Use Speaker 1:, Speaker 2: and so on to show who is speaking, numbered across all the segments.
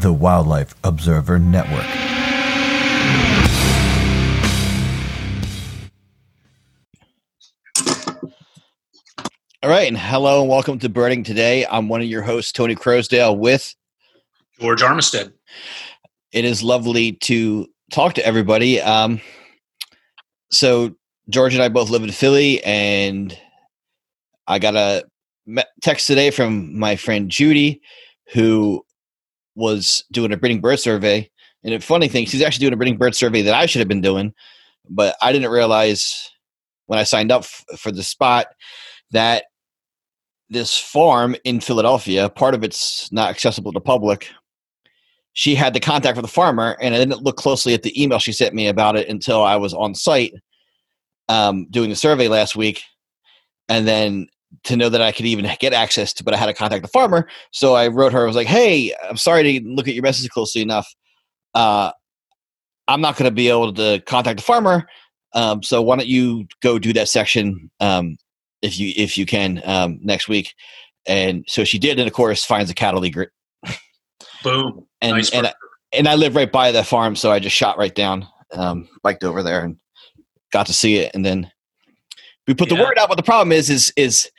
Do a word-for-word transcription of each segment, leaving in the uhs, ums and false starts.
Speaker 1: the Wildlife Observer Network.
Speaker 2: All right, and hello and welcome to Birding Today. I'm one of your hosts, Tony Crosdale, with
Speaker 3: George Armistead.
Speaker 2: It is lovely to talk to everybody. Um, so George and I both live in Philly, and I got a text today from my friend Judy, who was doing a breeding bird survey. And the funny thing, she's actually doing a breeding bird survey that I should have been doing, but I didn't realize when I signed up f- for the spot that this farm in Philadelphia, part of it's not accessible to the public. She had the contact for the farmer, and I didn't look closely at the email she sent me about it until I was on site um, doing the survey last week. And then to know that I could even get access to, but I had to contact the farmer. So I wrote her, I was like, hey, I'm sorry to look at your message closely enough. Uh, I'm not going to be able to contact the farmer. Um, so why don't you go do that section um, if you if you can um, next week. And so she did, and of course finds a cattle egret.
Speaker 3: Boom.
Speaker 2: And
Speaker 3: nice
Speaker 2: and I, and I live right by that farm, so I just shot right down, um, biked over there, and got to see it. And then we put yeah. the word out. But the problem is, is is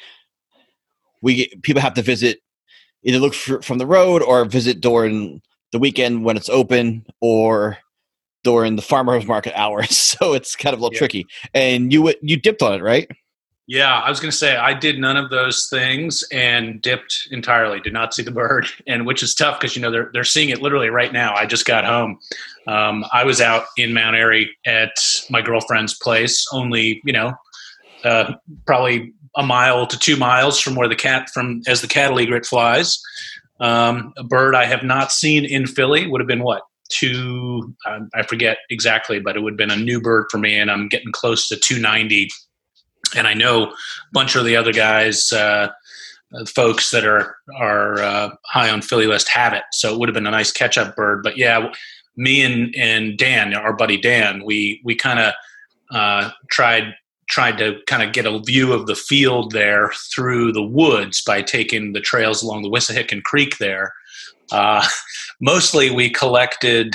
Speaker 2: we get, people have to visit, either look for, from the road or visit during the weekend when it's open, or during the farmers market hours. So it's kind of a little yeah. tricky. And you you dipped on it, right?
Speaker 3: Yeah, I was going to say I did none of those things and dipped entirely. Did not see the bird, and which is tough because you know they're they're seeing it literally right now. I just got home. Um, I was out in Mount Airy at my girlfriend's place, only you know uh, probably a mile to two miles from where the cat from as the cattle egret flies. Um, a bird I have not seen in Philly would have been what two um, I forget exactly, but it would have been a new bird for me, and I'm getting close to two ninety. And I know a bunch of the other guys, uh, folks that are are uh, high on Philly list have it. So it would have been a nice catch-up bird. But yeah, me and, and Dan, our buddy Dan, we we kind of uh, tried tried to kind of get a view of the field there through the woods by taking the trails along the Wissahickon Creek there. Uh, mostly we collected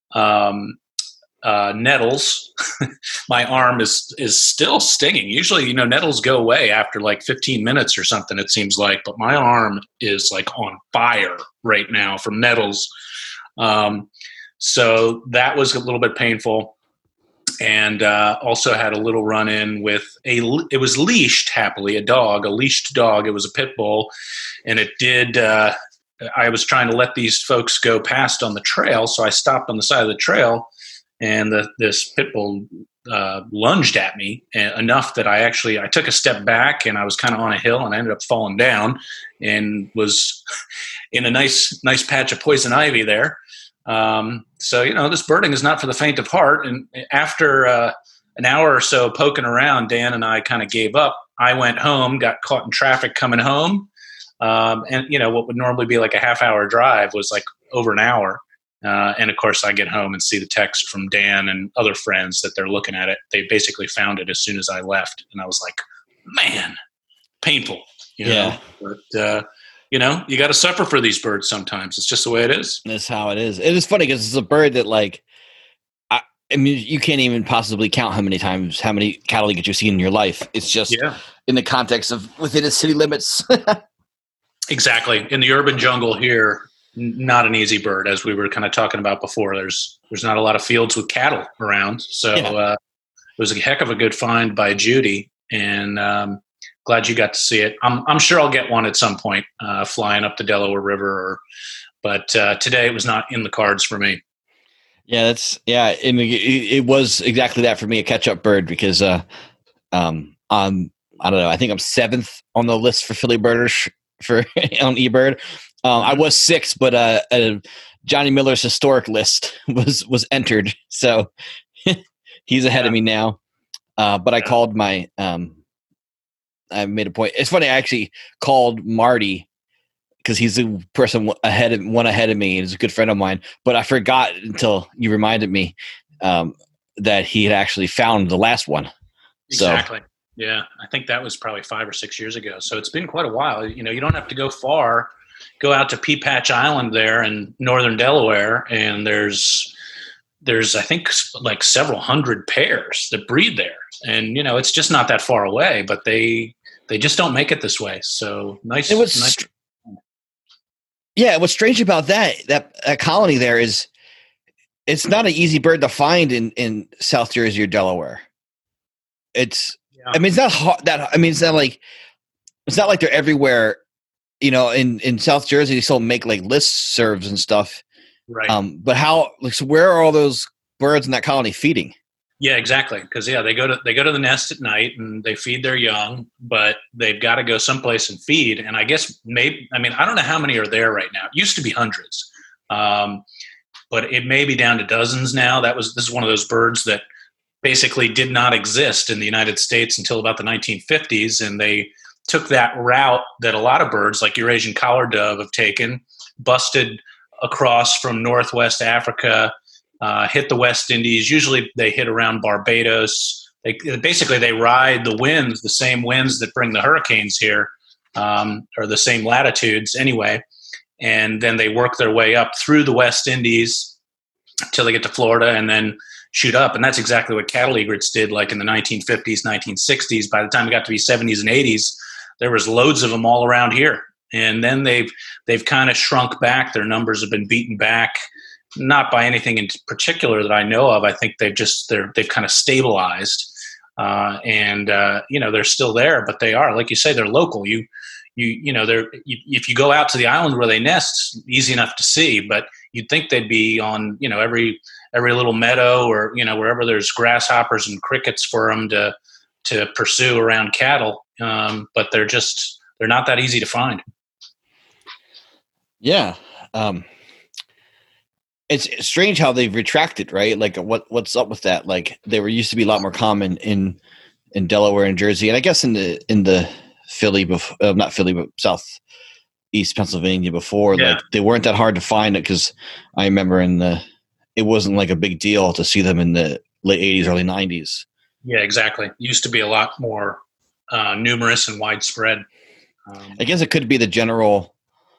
Speaker 3: um, Uh, nettles. My arm is is still stinging. Usually, you know, nettles go away after like fifteen minutes or something, it seems like, but my arm is like on fire right now from nettles. Um, so that was a little bit painful. And uh, also had a little run in with a, it was leashed happily, a dog, a leashed dog. It was a pit bull, and it did, uh, I was trying to let these folks go past on the trail. So I stopped on the side of the trail. And the, this pit bull uh, lunged at me enough that I actually I took a step back, and I was kind of on a hill, and I ended up falling down and was in a nice nice patch of poison ivy there. Um, so you know, this birding is not for the faint of heart. And after uh, an hour or so poking around, Dan and I kind of gave up. I went home, got caught in traffic coming home, um, and you know what would normally be like a half hour drive was like over an hour. Uh, and of course, I get home and see the text from Dan and other friends that they're looking at it. They basically found it as soon as I left, and I was like, "Man, painful." You know?
Speaker 2: Yeah,
Speaker 3: but uh, you know, you got to suffer for these birds sometimes. It's just the way it is.
Speaker 2: That's how it is. It is funny because it's a bird that, like, I, I mean, you can't even possibly count how many times, how many cattle egrets you've seen in your life. It's just yeah. in the context of within the city limits.
Speaker 3: Exactly. In the urban jungle here. Not an easy bird, as we were kind of talking about before. There's there's not a lot of fields with cattle around, so yeah. uh, it was a heck of a good find by Judy, and um, glad you got to see it. I'm I'm sure I'll get one at some point, uh, flying up the Delaware River. Or, but uh, today it was not in the cards for me.
Speaker 2: Yeah, that's yeah. It, it was exactly that for me, a catch-up bird, because uh, um, um, I don't know. I think I'm seventh on the list for Philly birders for on eBird. Um, I was six, but uh, uh, Johnny Miller's historic list was was entered, so he's ahead yeah. of me now. Uh, but I yeah. called my, um, I made a point. It's funny, I actually called Marty because he's the person ahead of one ahead of me. He's a good friend of mine, but I forgot until you reminded me um, that he had actually found the last one.
Speaker 3: Exactly.
Speaker 2: So,
Speaker 3: yeah, I think that was probably five or six years ago. So it's been quite a while. You know, you don't have to go far go out to Pea Patch Island there in northern Delaware, and there's there's I think like several hundred pairs that breed there, and you know it's just not that far away, but they they just don't make it this way. So nice.
Speaker 2: It was
Speaker 3: nice.
Speaker 2: Str- yeah, what's strange about that that, that colony there is it's not an easy bird to find in, in South Jersey or Delaware. It's yeah. I mean it's not hard, that I mean it's not like it's not like they're everywhere. You know, in, in South Jersey, they still make like listservs and stuff.
Speaker 3: Right.
Speaker 2: Um, but how? Like, so where are all those birds in that colony feeding?
Speaker 3: Yeah, exactly. Because yeah, they go to they go to the nest at night and they feed their young, but they've got to go someplace and feed. And I guess maybe I mean I don't know how many are there right now. It used to be hundreds, um, but it may be down to dozens now. That was this is one of those birds that basically did not exist in the United States until about the nineteen fifties, and they took that route that a lot of birds like Eurasian collar dove have taken, busted across from Northwest Africa, uh, hit the West Indies. Usually they hit around Barbados. They, basically, they ride the winds, the same winds that bring the hurricanes here, um, or the same latitudes anyway. And then they work their way up through the West Indies until they get to Florida and then shoot up. And that's exactly what cattle egrets did like in the nineteen fifties, nineteen sixties. By the time it got to be seventies and eighties, there was loads of them all around here. And then they've they've kind of shrunk back. Their numbers have been beaten back, not by anything in particular that I know of. I think they've just they're they've kind of stabilized, uh, and uh, you know they're still there, but they are, like you say, they're local. You you you know they're you, if you go out to the island where they nest, easy enough to see. But you'd think they'd be on you know every every little meadow or you know wherever there's grasshoppers and crickets for them to to pursue around cattle. Um, but they're just they're not that easy to find.
Speaker 2: Yeah. Um, it's strange how they've retracted, right? Like what, what's up with that? Like they were used to be a lot more common in, in Delaware and Jersey. And I guess in the, in the Philly, before, uh, not Philly, but South East Pennsylvania before, yeah. Like they weren't that hard to find it. Cause I remember in the, it wasn't like a big deal to see them in the late eighties, early nineties.
Speaker 3: Yeah, exactly. It used to be a lot more uh, numerous and widespread. Um,
Speaker 2: I guess it could be the general,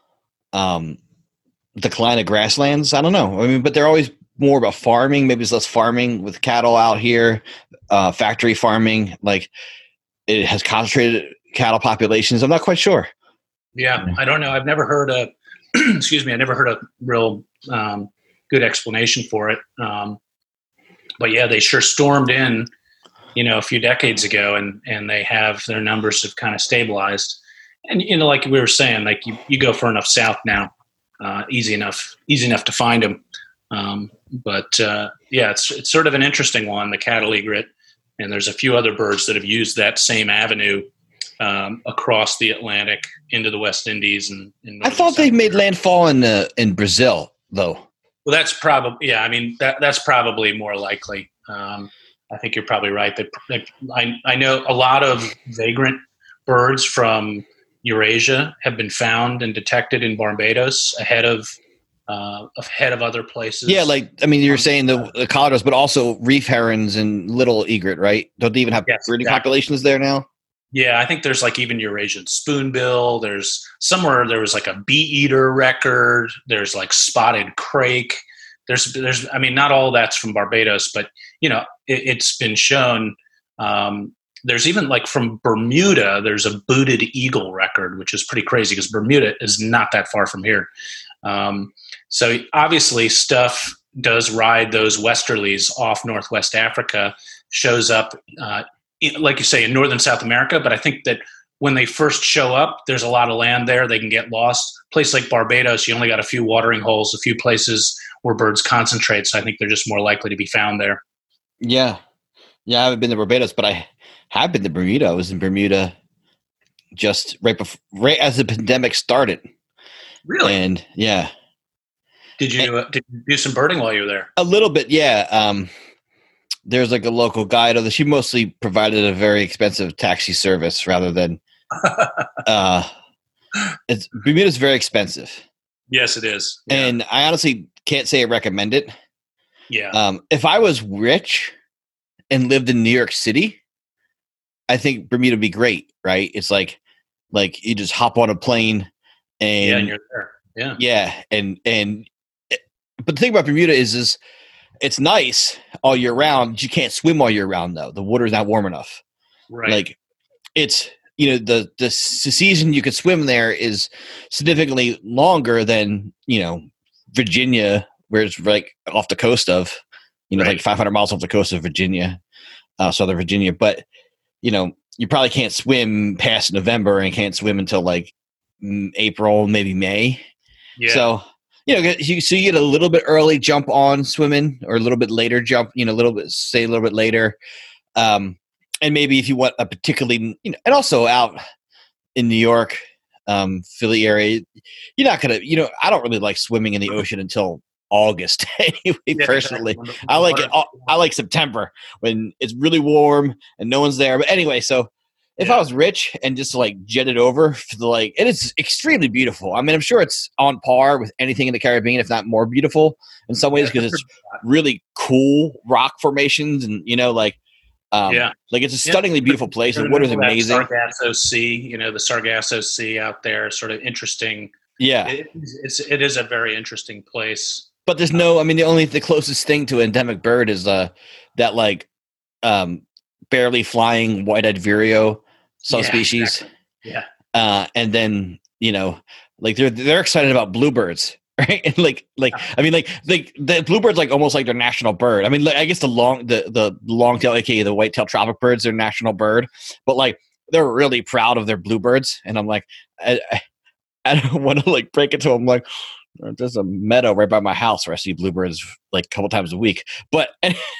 Speaker 2: um, decline of grasslands. I don't know. I mean, but they're always more about farming. Maybe it's less farming with cattle out here, uh, factory farming. Like it has concentrated cattle populations. I'm not quite sure.
Speaker 3: Yeah, I don't know. I've never heard a, excuse me, I never heard a real um, good explanation for it. Um, but yeah, they sure stormed in, you know, a few decades ago, and, and they have, their numbers have kind of stabilized. And, you know, like we were saying, like you, you go far enough south now, uh, easy enough, easy enough to find them. Um, but uh, yeah, it's it's sort of an interesting one, the cattle egret. And there's a few other birds that have used that same avenue um, across the Atlantic into the West Indies. And, and
Speaker 2: I thought they made landfall in uh, in Brazil, though.
Speaker 3: Well, that's probably, yeah, I mean, that that's probably more likely. Um, I think you're probably right. That I, I know a lot of vagrant birds from Eurasia have been found and detected in Barbados ahead of uh, ahead of other places.
Speaker 2: Yeah, like I mean, you're saying the, the collados, but also reef herons and little egret, right? Don't they even have
Speaker 3: yes,
Speaker 2: breeding
Speaker 3: exactly.
Speaker 2: populations there now?
Speaker 3: Yeah, I think there's like even Eurasian spoonbill. There's somewhere there was like a bee eater record. There's like spotted crake. There's there's I mean, not all that's from Barbados, but you know, it, it's been shown. Um, There's even like from Bermuda, there's a booted eagle record, which is pretty crazy because Bermuda is not that far from here. Um, so obviously stuff does ride those westerlies off Northwest Africa, shows up, uh, in, like you say, in Northern South America. But I think that when they first show up, there's a lot of land there. They can get lost. A place like Barbados, you only got a few watering holes, a few places where birds concentrate. So I think they're just more likely to be found there.
Speaker 2: Yeah. Yeah, I haven't been to Barbados, but I have been to Bermuda. I was in Bermuda just right before, right as the pandemic started.
Speaker 3: Really?
Speaker 2: And yeah.
Speaker 3: Did you, uh, did you do some birding while you were there?
Speaker 2: A little bit, yeah. Um, there's like a local guide, although she mostly provided a very expensive taxi service rather than. uh, it's Bermuda's very expensive.
Speaker 3: Yes, it is.
Speaker 2: Yeah. And I honestly can't say I recommend it.
Speaker 3: Yeah.
Speaker 2: Um, if I was rich and lived in New York City, I think Bermuda would be great, right? It's like, like you just hop on a plane And
Speaker 3: yeah, and you're there. Yeah.
Speaker 2: Yeah. And, and, but the thing about Bermuda is, is it's nice all year round. You can't swim all year round though. The water's not warm enough.
Speaker 3: Right.
Speaker 2: Like it's, you know, the, the season you could swim there is significantly longer than, you know, Virginia, where it's like off the coast of, you know,
Speaker 3: Right.
Speaker 2: like five hundred miles off the coast of Virginia, uh, Southern Virginia. But, you know, you probably can't swim past November and can't swim until like April, maybe May.
Speaker 3: Yeah.
Speaker 2: So, you know, you, so you get a little bit early jump on swimming, or a little bit later jump, you know, a little bit, say a little bit later. Um, and maybe if you want a particularly, you know, and also out in New York, um, Philly area, you're not going to, you know, I don't really like swimming in the ocean until August anyway,
Speaker 3: Yeah,
Speaker 2: personally.
Speaker 3: exactly.
Speaker 2: I like it. I like September when it's really warm and no one's there. But anyway, so if
Speaker 3: Yeah.
Speaker 2: I was rich and just like jetted over for the, like, and it's extremely beautiful. I mean, I'm sure it's on par with anything in the Caribbean, if not more beautiful in some ways, because it's really cool rock formations and, you know, like, um,
Speaker 3: Yeah.
Speaker 2: like it's a stunningly beautiful place. The
Speaker 3: In
Speaker 2: water's
Speaker 3: middle of that
Speaker 2: amazing.
Speaker 3: Sargasso Sea, you know, the Sargasso Sea out there, sort of interesting.
Speaker 2: Yeah.
Speaker 3: It, it's it is a very interesting place.
Speaker 2: But there's no, I mean, the only, the closest thing to an endemic bird is uh, that like um, barely flying white-eyed vireo subspecies.
Speaker 3: Yeah, exactly. Yeah.
Speaker 2: Uh, and then, you know, like they're, they're excited about bluebirds, right? And like, like, I mean, like, like the bluebird's like almost like their national bird. I mean, like, I guess the long, the, the long-tail, aka the white-tailed tropic bird's their national bird, but like, they're really proud of their bluebirds. And I'm like, I, I, I don't want to like break it to them like, there's a meadow right by my house where I see bluebirds like a couple times a week. But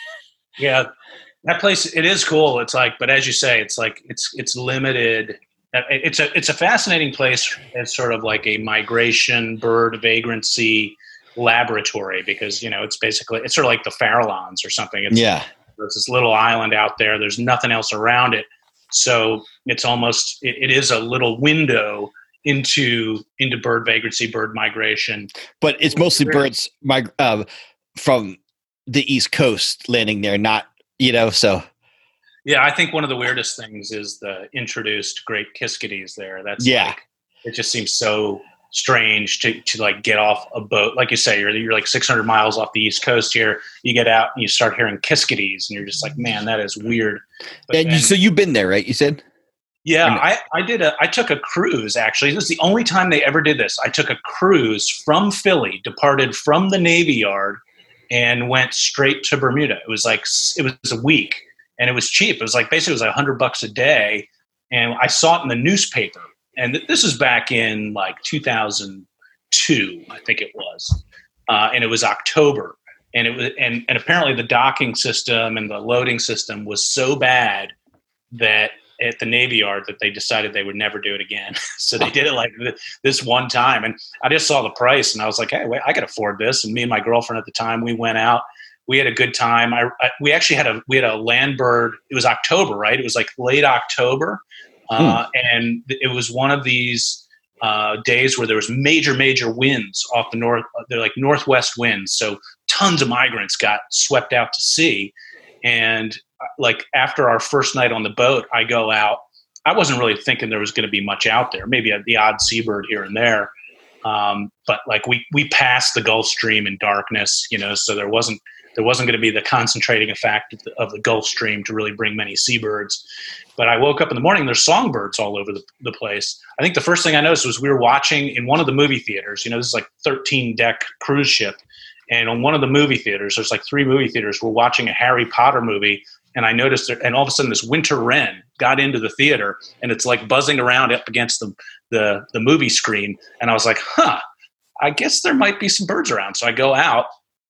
Speaker 3: yeah, that place, it is cool. It's like, but as you say, it's like it's it's limited. It's a it's a fascinating place. It's sort of like a migration bird vagrancy laboratory, because you know it's basically it's sort of like the Farallones or something. It's,
Speaker 2: yeah,
Speaker 3: there's this little island out there. There's nothing else around it, so it's almost it, it is a little window into into bird vagrancy, bird migration.
Speaker 2: But it's mostly birds mig- uh, from the East Coast landing there, not, you know, so.
Speaker 3: Yeah, I think one of the weirdest things is the introduced great kiskadees there. That's
Speaker 2: yeah.
Speaker 3: Like, it just seems so strange to, to like get off a boat. Like you say, you're, you're like six hundred miles off the East Coast here. You get out and you start hearing kiskadees and you're just like, man, that is weird. But
Speaker 2: and you,
Speaker 3: then,
Speaker 2: so you've been there, right? You said?
Speaker 3: Yeah, I, I did a I took a cruise actually. This is the only time they ever did this. I took a cruise from Philly, departed from the Navy Yard, and went straight to Bermuda. It was like it was a week, and it was cheap. It was like basically it was like a hundred bucks a day, and I saw it in the newspaper. And th- this is back in like two thousand two, I think it was, uh, and it was October, and it was and and apparently the docking system and the loading system was so bad that at the Navy Yard that they decided they would never do it again. So they did it like th- this one time. And I just saw the price and I was like, hey, wait, I could afford this. And me and my girlfriend at the time, we went out, we had a good time. I, I we actually had a, we had a land bird. It was October, right? It was like late October. Uh, hmm. And it was one of these uh, days where there was major, major winds off the north. They're like northwest winds. So tons of migrants got swept out to sea. And like after our first night on the boat, I go out. I wasn't really thinking there was going to be much out there, maybe the odd seabird here and there. Um, but like we, we passed the Gulf Stream in darkness, you know, so there wasn't, there wasn't going to be the concentrating effect of the, of the Gulf Stream to really bring many seabirds. But I woke up in the morning, there's songbirds all over the, the place. I think the first thing I noticed was we were watching in one of the movie theaters, you know, this is like thirteen deck cruise ship. And on one of the movie theaters, there's like three movie theaters, we're watching a Harry Potter movie. And I noticed there, and all of a sudden this winter wren got into the theater and it's like buzzing around up against the, the, the movie screen. And I was like, huh, I guess there might be some birds around. So I go out.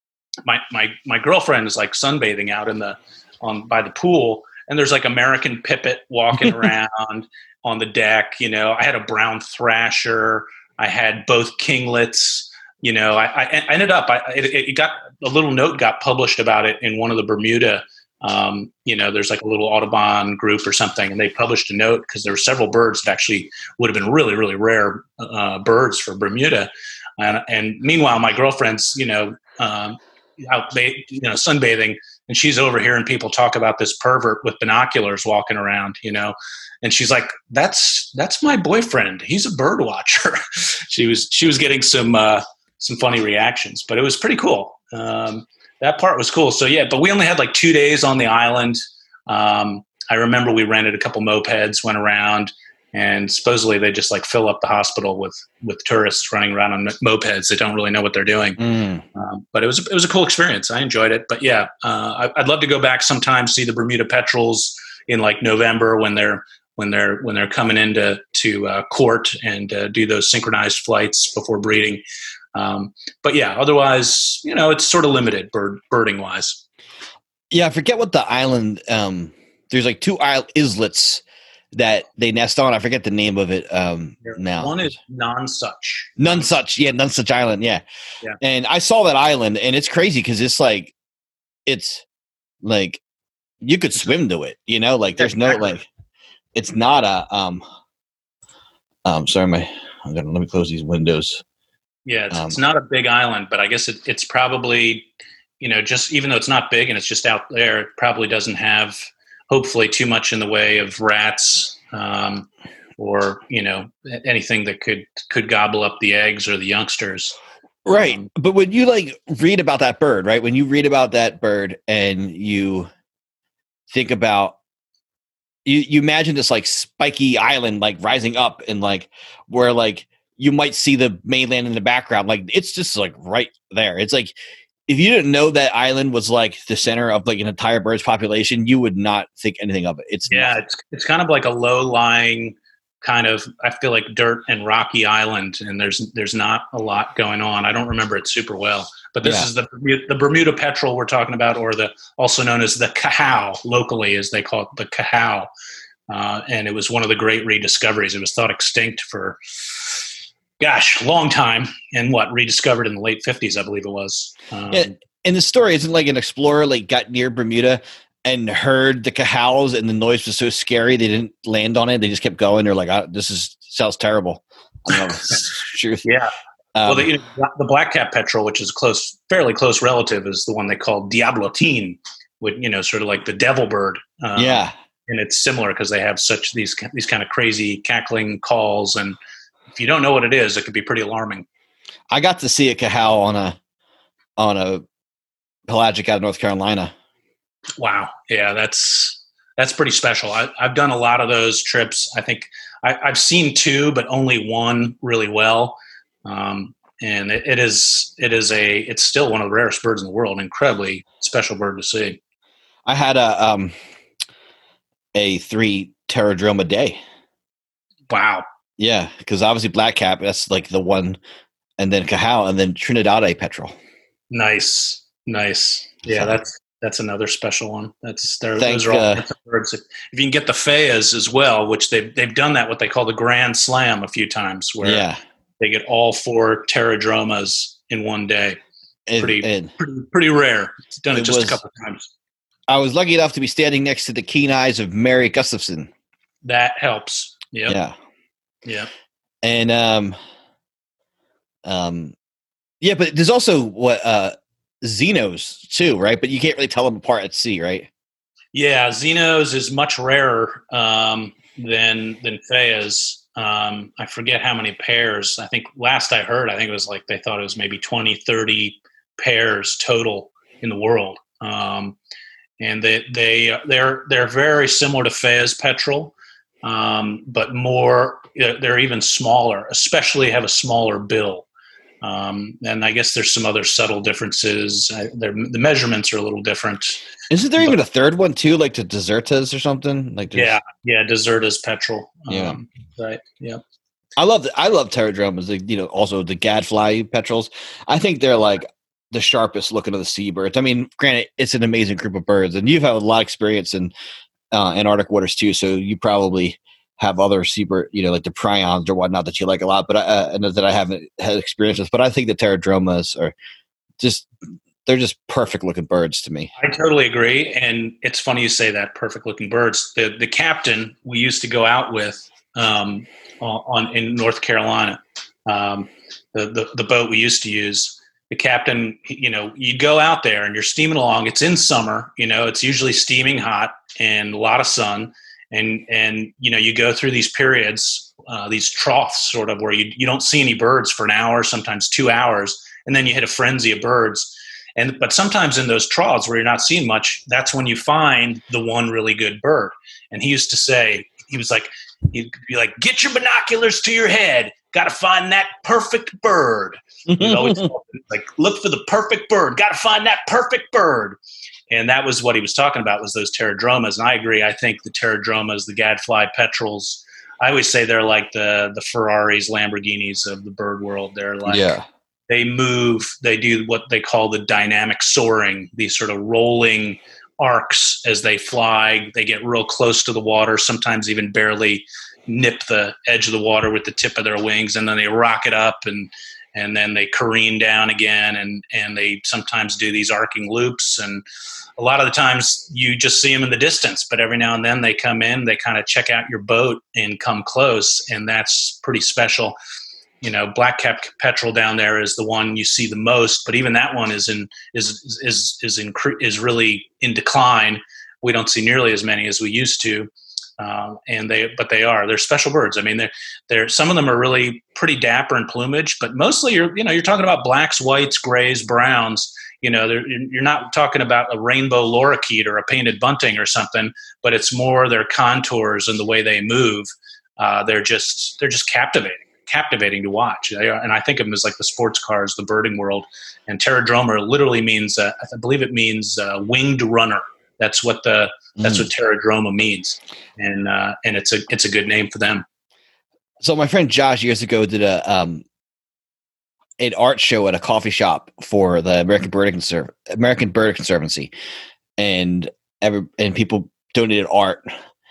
Speaker 3: My, my, my girlfriend is like sunbathing out in the, on by the pool. And there's like American pipit walking around on the deck. You know, I had a brown thrasher. I had both kinglets. You know, I, I ended up, I, it, it got a little note got published about it in one of the Bermuda, um, you know, there's like a little Audubon group or something, and they published a note because there were several birds that actually would have been really, really rare uh, birds for Bermuda. And, and meanwhile, my girlfriend's, you know, um, out, you know, sunbathing, and she's over hearing people talk about this pervert with binoculars walking around, you know, And she's like, that's that's my boyfriend. He's a bird watcher. she was she was getting some uh, some funny reactions, but it was pretty cool. Um, that part was cool. So yeah, but we only had like two days on the island. Um, I remember we rented a couple mopeds, went around, and supposedly they just like fill up the hospital with with tourists running around on mopeds that don't really know what they're doing. Mm. Um, but it was it was a cool experience. I enjoyed it. But yeah, uh, I, I'd love to go back sometime, see the Bermuda petrels in like November when they're when they're when they're coming into to uh, court and uh, do those synchronized flights before breeding. Um, but yeah, otherwise, you know, it's sort of limited bird birding wise.
Speaker 2: Yeah, I forget what the island. Um, there's like two isl- islets that they nest on. I forget the name of it um, now.
Speaker 3: One is Nonsuch.
Speaker 2: Nonsuch, yeah, Nonsuch Island, yeah.
Speaker 3: yeah.
Speaker 2: And I saw that island, and it's crazy because it's like, it's like you could swim to it, you know. Like there's no like, it's not a. Um, um, sorry, my. I'm gonna let me close these windows.
Speaker 3: Yeah, it's, um, it's not a big island, but I guess it, it's probably, you know, just even though it's not big and it's just out there, it probably doesn't have, hopefully, too much in the way of rats um, or, you know, anything that could could gobble up the eggs or the youngsters.
Speaker 2: Right.
Speaker 3: Um,
Speaker 2: but when you like read about that bird, right? When you read about that bird and you think about, you, you imagine this like spiky island, like rising up and like where like you might see the mainland in the background. Like it's just like right there. It's like, if you didn't know that island was like the center of like an entire bird's population, you would not think anything of it. It's
Speaker 3: yeah,
Speaker 2: nothing.
Speaker 3: it's it's kind of like a low lying kind of, I feel like dirt and rocky island, and there's there's not a lot going on. I don't remember it super well, but this
Speaker 2: Yeah.
Speaker 3: is the the Bermuda petrel we're talking about, or the also known as the cahao locally, as they call it, the cahao, uh, and it was one of the great rediscoveries. It was thought extinct for, gosh, long time, and what rediscovered in the late fifties, I believe it was. Um,
Speaker 2: yeah, and the story isn't like an explorer like got near Bermuda and heard the cahows and the noise was so scary they didn't land on it. They just kept going. They're like, oh, "This is sounds terrible." I don't know if it's truth.
Speaker 3: Yeah.
Speaker 2: Um,
Speaker 3: well, the, you know, the black-cap petrel, which is a close, fairly close relative, is the one they call diablotine, with you know, sort of like the devil bird. Um,
Speaker 2: yeah,
Speaker 3: and it's similar because they have such these these kind of crazy cackling calls, and if you don't know what it is, it can be pretty alarming.
Speaker 2: I got to see a cahow on a on a pelagic out of North Carolina.
Speaker 3: Wow, yeah, that's that's pretty special. I, I've done a lot of those trips. I think I, I've seen two, but only one really well. Um, and it, it is it is a it's still one of the rarest birds in the world. An incredibly special bird to see.
Speaker 2: I had a um a three pterodrome a day.
Speaker 3: Wow.
Speaker 2: Yeah, because obviously blackcap, that's like the one, and then cahow, and then Trinidad petrel.
Speaker 3: Nice, nice. Yeah, that's that's another special one. That's there.
Speaker 2: Thank,
Speaker 3: those are all
Speaker 2: uh,
Speaker 3: birds. If you can get the Fayas as well, which they've they've done that what they call the Grand Slam a few times, where
Speaker 2: Yeah,
Speaker 3: they get all four pterodromas in one day.
Speaker 2: and,
Speaker 3: Pretty
Speaker 2: and
Speaker 3: pretty, pretty rare. It's done it,
Speaker 2: it
Speaker 3: just
Speaker 2: was-
Speaker 3: a couple of times.
Speaker 2: I was lucky enough to be standing next to the keen eyes of Mary Gustafson.
Speaker 3: That helps. Yep.
Speaker 2: Yeah,
Speaker 3: Yeah.
Speaker 2: and um, um, yeah, but there's also what uh, Xenos too, right? But you can't really tell them apart at sea, right?
Speaker 3: Yeah, Xenos is much rarer um, than than Fayas. Um, I forget how many pairs. I think last I heard, I think it was like they thought it was maybe twenty, thirty pairs total in the world. Um, and they they they're they're very similar to Fayas petrel, um, but more they're even smaller. Especially have a smaller bill. Um, and I guess there's some other subtle differences. I, the measurements are a little different.
Speaker 2: Isn't there even a third one too, like the Desertas or something? Like, there's-
Speaker 3: Yeah, yeah, Deserta's petrel.
Speaker 2: Yeah.
Speaker 3: Um, right. Yeah.
Speaker 2: I love the, I love pterodromas. Like, you know, also the gadfly petrels. I think they're like the sharpest looking of the seabirds. I mean, granted, it's an amazing group of birds, and you've had a lot of experience in uh, Antarctic waters too. So you probably have other seabird, you know, like the prions or whatnot that you like a lot, but I, uh, and that I haven't had experience with. But I think the pterodromas are just they're just perfect looking birds to me.
Speaker 3: I totally agree, and it's funny you say that. Perfect looking birds. The the captain we used to go out with um, on in North Carolina, um, the, the the boat we used to use. The captain, you know, you go out there and you're steaming along. It's in summer, you know, it's usually steaming hot and a lot of sun. And, and, you know, you go through these periods, uh, these troughs sort of where you, you don't see any birds for an hour, sometimes two hours. And then you hit a frenzy of birds. And, but sometimes in those troughs where you're not seeing much, that's when you find the one really good bird. And he used to say, he was like, he'd be like, get your binoculars to your head. Got to find that perfect bird. He'd always like, look for the perfect bird. Got to find that perfect bird. And that was what he was talking about, was those pterodromas. And I agree. I think the pterodromas, the gadfly petrels, I always say they're like the the Ferraris, Lamborghinis of the bird world. They're like,
Speaker 2: yeah.
Speaker 3: They move, they do what they call the dynamic soaring, these sort of rolling arcs as they fly. They get real close to the water, sometimes even barely nip the edge of the water with the tip of their wings, and then they rocket up and and then they careen down again, and and they sometimes do these arcing loops. And a lot of the times you just see them in the distance, but every now and then they come in, they kind of check out your boat and come close, and that's pretty special. You know, black-capped petrel down there is the one you see the most, but even that one is in is is is in, is really in decline. We don't see nearly as many as we used to. Um, and they, but they are, they're special birds. I mean, they're, they're, some of them are really pretty dapper in plumage, but mostly you're, you know, you're talking about blacks, whites, grays, browns. You know, you're not talking about a rainbow lorikeet or a painted bunting or something, but it's more their contours and the way they move. Uh, they're just, they're just captivating, captivating to watch. They are, and I think of them as like the sports cars, the birding world. And pterodroma literally means, uh, I believe it means uh, winged runner. That's what the that's mm. what pterodroma means, and uh, and it's a it's a good name for them.
Speaker 2: So my friend Josh years ago did a um, an art show at a coffee shop for the American Bird Conserv- American Bird Conservancy, and every and people donated art.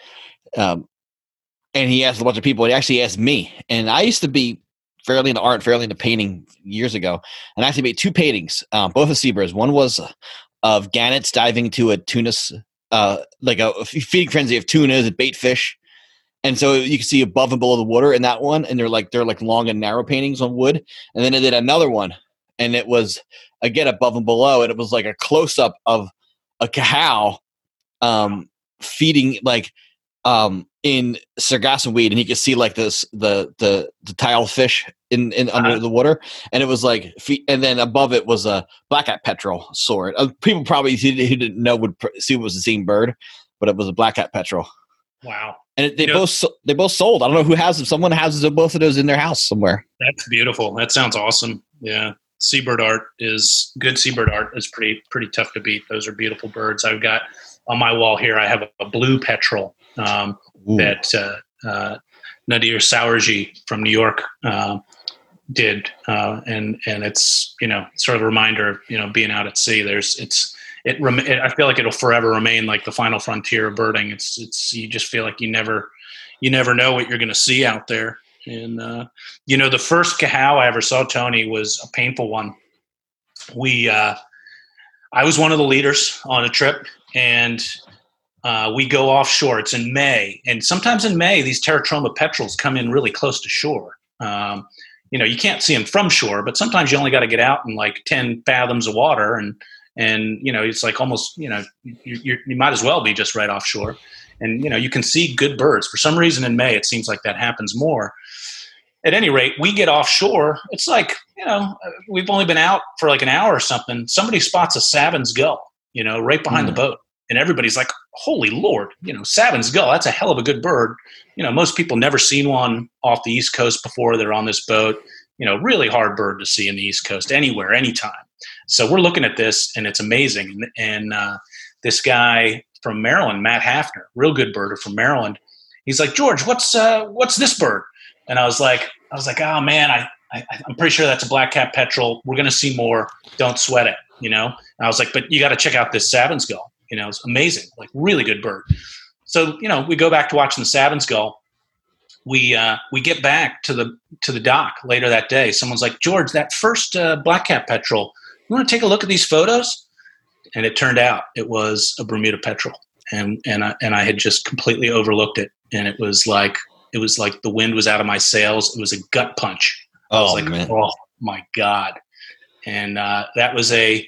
Speaker 2: Um, and he asked a bunch of people. He actually asked me, and I used to be fairly into art, fairly into painting years ago, and I actually made two paintings, um, both of seabirds. One was of gannets diving to a tuna, uh, like a, a feeding frenzy of tunas and bait fish. And so you can see above and below the water in that one. And they're like, they're like long and narrow paintings on wood. And then I did another one, and it was again above and below. And it was like a close up of a cow, um, feeding like, um, in sargasso weed. And you could see like this, the, the, the tile fish in, in under uh-huh. the water. And it was like, and then above it was a black-capped petrel sword. Uh, people probably who didn't know would see it was the same bird, but it was a black-capped petrel.
Speaker 3: Wow.
Speaker 2: And it, they
Speaker 3: you
Speaker 2: both
Speaker 3: know,
Speaker 2: they both sold. I don't know who has them. Someone has both of those in their house somewhere.
Speaker 3: That's beautiful. That sounds awesome. Yeah. Seabird art is good. Seabird art is pretty, pretty tough to beat. Those are beautiful birds. I've got on my wall here, I have a, a blue petrel um, that uh, uh, Nadir Sawerji from New York uh, did. Uh, and, and it's, you know, sort of a reminder of, you know, being out at sea. There's, it's, It, rem- it, I feel like it'll forever remain like the final frontier of birding. It's, it's, you just feel like you never, you never know what you're going to see out there. And, uh, you know, the first Kahow I ever saw, Tony, was a painful one. We, uh, I was one of the leaders on a trip, and uh, we go offshore. It's in May. And sometimes in May, these Pterotroma petrels come in really close to shore. Um, you know, you can't see them from shore, but sometimes you only got to get out in like ten fathoms of water, and, And, you know, it's like almost, you know, you, you, you might as well be just right offshore. And, you know, you can see good birds. For some reason in May, it seems like that happens more. At any rate, we get offshore. It's like, you know, we've only been out for like an hour or something. Somebody spots a Savins gull, you know, right behind mm. the boat. And everybody's like, holy Lord, you know, Savins gull, that's a hell of a good bird. You know, most people never seen one off the East Coast before. They're on this boat. You know, really hard bird to see in the East Coast, anywhere, anytime. So we're looking at this, and it's amazing. And uh, this guy from Maryland, Matt Hafner, real good birder from Maryland, he's like, George, what's uh, what's this bird? And I was like, I was like, oh man, I, I I'm pretty sure that's a black-capped petrel. We're gonna see more. Don't sweat it, you know. And I was like, but you got to check out this Savins gull. You know, it's amazing, like really good bird. So you know, we go back to watching the Savins gull. We uh, we get back to the to the dock later that day. Someone's like, George, that first uh, black-capped petrel, you want to take a look at these photos? And it turned out it was a Bermuda petrel, and and I, and I had just completely overlooked it. And it was like it was like the wind was out of my sails. It was a gut punch. I was
Speaker 2: oh,
Speaker 3: like,
Speaker 2: man.
Speaker 3: oh my God! And uh, that was a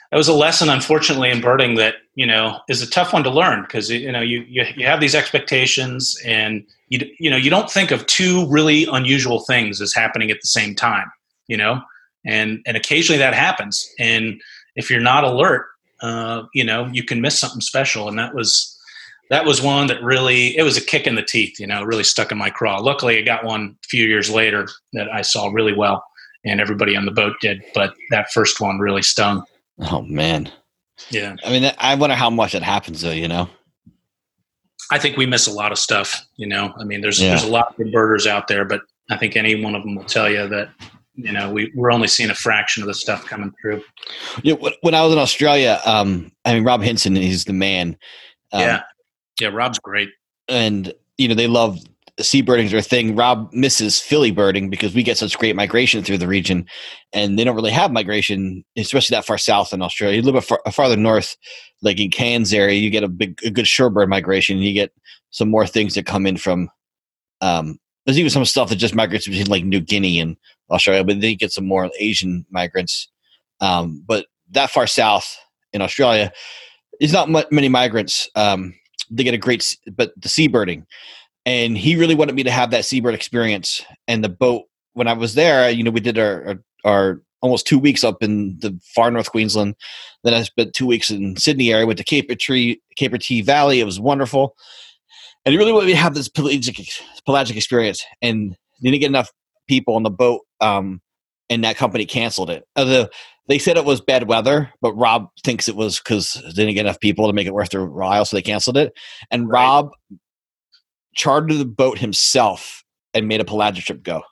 Speaker 3: that was a lesson, unfortunately, in birding that, you know, is a tough one to learn because, you know, you, you, you have these expectations and, you, you know, you don't think of two really unusual things as happening at the same time, you know, and, and occasionally that happens. And if you're not alert, uh, you know, you can miss something special. And that was, that was one that really, it was a kick in the teeth, you know, really stuck in my craw. Luckily I got one a few years later that I saw really well and everybody on the boat did, but that first one really stung.
Speaker 2: Oh man.
Speaker 3: Yeah.
Speaker 2: I mean, I wonder how much that happens though, you know?
Speaker 3: I think we miss a lot of stuff, you know, I mean, there's,
Speaker 2: Yeah.
Speaker 3: there's a lot of good birders out there, but I think any one of them will tell you that, you know, we, we're only seeing a fraction of the stuff coming through.
Speaker 2: Yeah. When when I was in Australia, um, I mean, Rob Hinson, he's the man. Um,
Speaker 3: Yeah. Yeah. Rob's great.
Speaker 2: And, you know, they love seabirding's their thing. Rob misses Philly birding because we get such great migration through the region, and they don't really have migration, especially that far south in Australia. You live a far, farther north, like in Cairns area, you get a big, a good shorebird migration. You get some more things that come in from. Um, there's even some stuff that just migrates between like New Guinea and Australia, but then you get some more Asian migrants. Um, but that far south in Australia, there's not much, many migrants. Um, they get a great, but the seabirding. And he really wanted me to have that seabird experience. And the boat, when I was there, you know, we did our, our, our almost two weeks up in the far north Queensland. Then I spent two weeks in Sydney area, went to Cape Tree, Cape Tree Valley. It was wonderful. And he really wanted me to have this pelagic, pelagic experience. And they didn't get enough people on the boat. Um, and that company canceled it. Uh, the, they said it was bad weather, but Rob thinks it was because they didn't get enough people to make it worth their while. So they canceled it. And
Speaker 3: Right.
Speaker 2: Rob chartered the boat himself and made a pelagic trip go.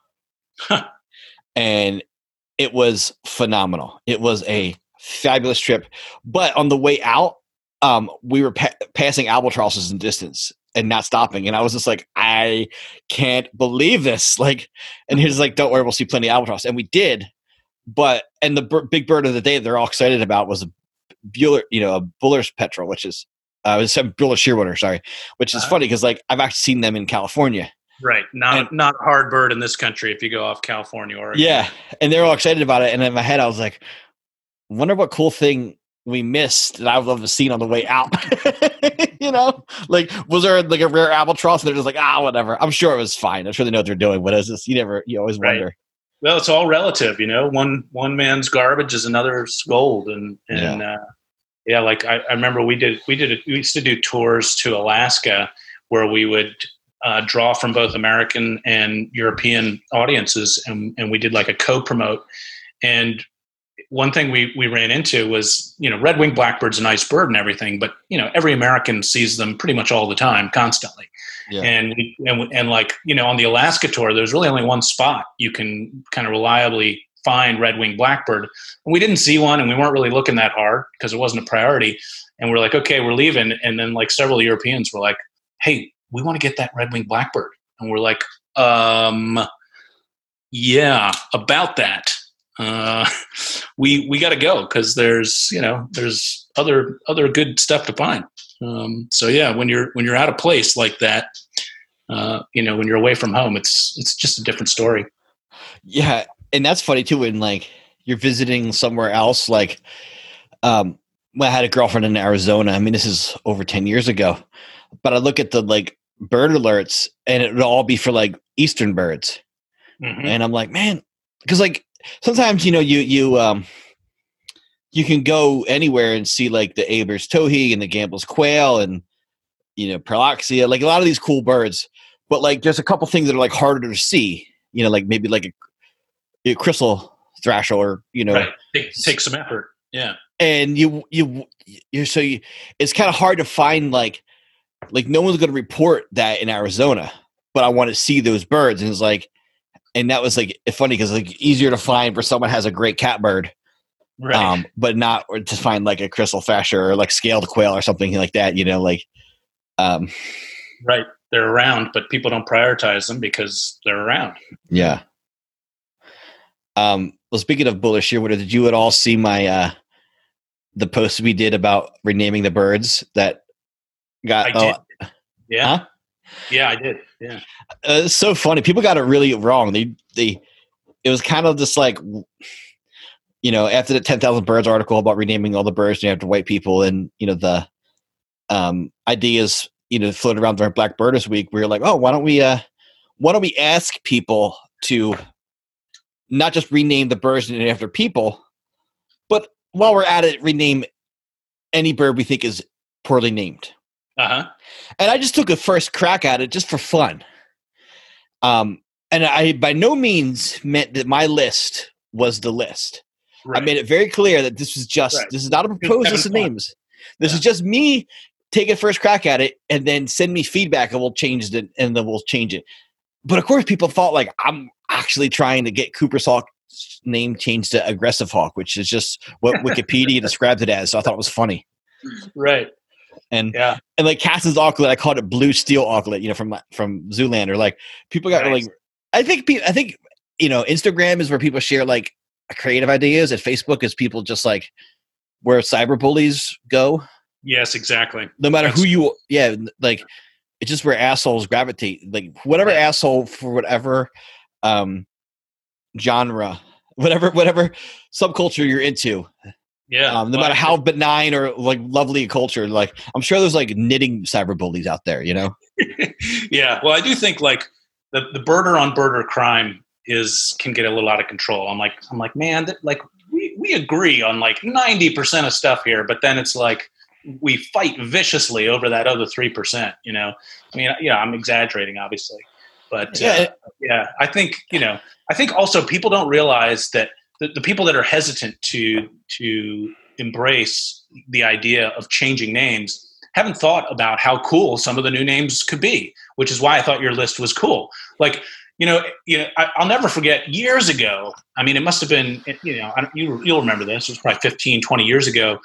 Speaker 2: And it was phenomenal. It was a fabulous trip. But on the way out, um, we were pa- passing albatrosses in distance and not stopping. And I was just like, I can't believe this. Like, and he was like, don't worry, we'll see plenty of albatross. And we did. But, and the b- big bird of the day they're all excited about was a Bueller, you know, a Buller's petrel, which is, Uh, it was some Bueller shearwater, sorry, which is
Speaker 3: Uh,
Speaker 2: funny because like I've actually seen them in California.
Speaker 3: Right. Not,
Speaker 2: And-
Speaker 3: not a hard bird in this country if you go off California or
Speaker 2: Yeah, and they were all excited about it. And in my head, I was like, "Wonder what cool thing we missed that I would love to see on the way out." You know, like was there like a rare albatross? And they're just like, "Ah, whatever." I'm sure it was fine. I'm sure they know what they're doing, but it's just you never, you always
Speaker 3: Right.
Speaker 2: wonder.
Speaker 3: Well, it's all relative, you know. One one man's garbage is another's gold, and and yeah, uh, yeah like I, I remember we did we did a, we used to do tours to Alaska where we would uh, draw from both American and European audiences, and and we did like a co-promote. And one thing we we ran into was, you know, red-winged blackbird's a nice bird and everything, but you know, every American sees them pretty much all the time, constantly. Yeah. And, we, and and like, you know, on the Alaska tour, there's really only one spot you can kind of reliably find red-winged blackbird. And we didn't see one, and we weren't really looking that hard because it wasn't a priority. And we're like, okay, we're leaving. And then like several Europeans were like, hey, we want to get that red-winged blackbird. And we're like, um, yeah, about that. Uh, we we got to go because there's, you know, there's other other good stuff to find. Um, so yeah, when you're when you're out of place like that, uh, you know, when you're away from home, it's it's just a different story.
Speaker 2: Yeah, and that's funny too. When like you're visiting somewhere else, like um, when I had a girlfriend in Arizona. I mean, this is over ten years ago, but I look at the like bird alerts, and it would all be for like eastern birds, mm-hmm. and I'm like, man, because like sometimes you know you you um. you can go anywhere and see like the Abers towhee and the Gambel's quail and, you know, Perloxia, like a lot of these cool birds. But like there's a couple things that are like harder to see, you know, like maybe like a, a crystal thrasher or, you know.
Speaker 3: Right. It takes some effort. Yeah.
Speaker 2: And you, you, you're so you, it's kind of hard to find like, like no one's going to report that in Arizona, but I want to see those birds. And it's like, and that was like funny because like easier to find for someone who has a great catbird. Right. Um, but not to find like a crystal thrasher or like scaled quail or something like that, you know, like, um,
Speaker 3: right. They're around, but people don't prioritize them because they're around.
Speaker 2: Yeah. Um, well, speaking of Bueller shearwater, did you at all see my, uh, the post we did about renaming the birds that got,
Speaker 3: I did. Oh, yeah.
Speaker 2: Huh?
Speaker 3: Yeah, I did. Yeah.
Speaker 2: Uh, it's so funny. People got it really wrong. They, they, it was kind of just like, you know, after the ten thousand birds article about renaming all the birds after white people, and you know the um, ideas, you know, floated around during Black Birders Week, we were like, oh, why don't we, uh, why don't we ask people to not just rename the birds after people, but while we're at it, rename any bird we think is poorly named.
Speaker 3: Uh huh.
Speaker 2: And I just took a first crack at it just for fun. Um, and I by no means meant that my list was the list. Right. I made it very clear that this was just right. this is not a proposed list of names. This yeah. is just me taking first crack at it, and then send me feedback, and we'll change it, and then we'll change it. But of course, people thought like I'm actually trying to get Cooper's Hawk's name changed to Aggressive Hawk, which is just what Wikipedia described it as. So I thought it was funny.
Speaker 3: Right.
Speaker 2: And
Speaker 3: yeah,
Speaker 2: and like Cass's Auklet, I called it Blue Steel Auklet, you know, from from Zoolander. Like people got nice. like, I think pe- I think you know, Instagram is where people share like creative ideas, and Facebook is people just like where cyberbullies go.
Speaker 3: Yes, exactly.
Speaker 2: No matter
Speaker 3: That's-
Speaker 2: who you, yeah, like it's just where assholes gravitate. Like whatever yeah. asshole for whatever um, genre, whatever whatever subculture you're into.
Speaker 3: Yeah.
Speaker 2: Um, no
Speaker 3: well,
Speaker 2: matter how benign or like lovely a culture, like I'm sure there's like knitting cyberbullies out there, you know?
Speaker 3: Yeah. Well, I do think like the, the birder on birder crime is can get a little out of control. I'm like, I'm like, man, that, like we, we agree on like ninety percent of stuff here, but then it's like we fight viciously over that other three percent, you know? I mean, yeah, I'm exaggerating obviously, but uh, yeah. yeah, I think, you know, I think also people don't realize that The, the people that are hesitant to to embrace the idea of changing names haven't thought about how cool some of the new names could be, which is why I thought your list was cool. Like, you know, you know, I, I'll never forget years ago. I mean, it must have been, you know, I, you, you'll remember this. It was probably fifteen, twenty years ago.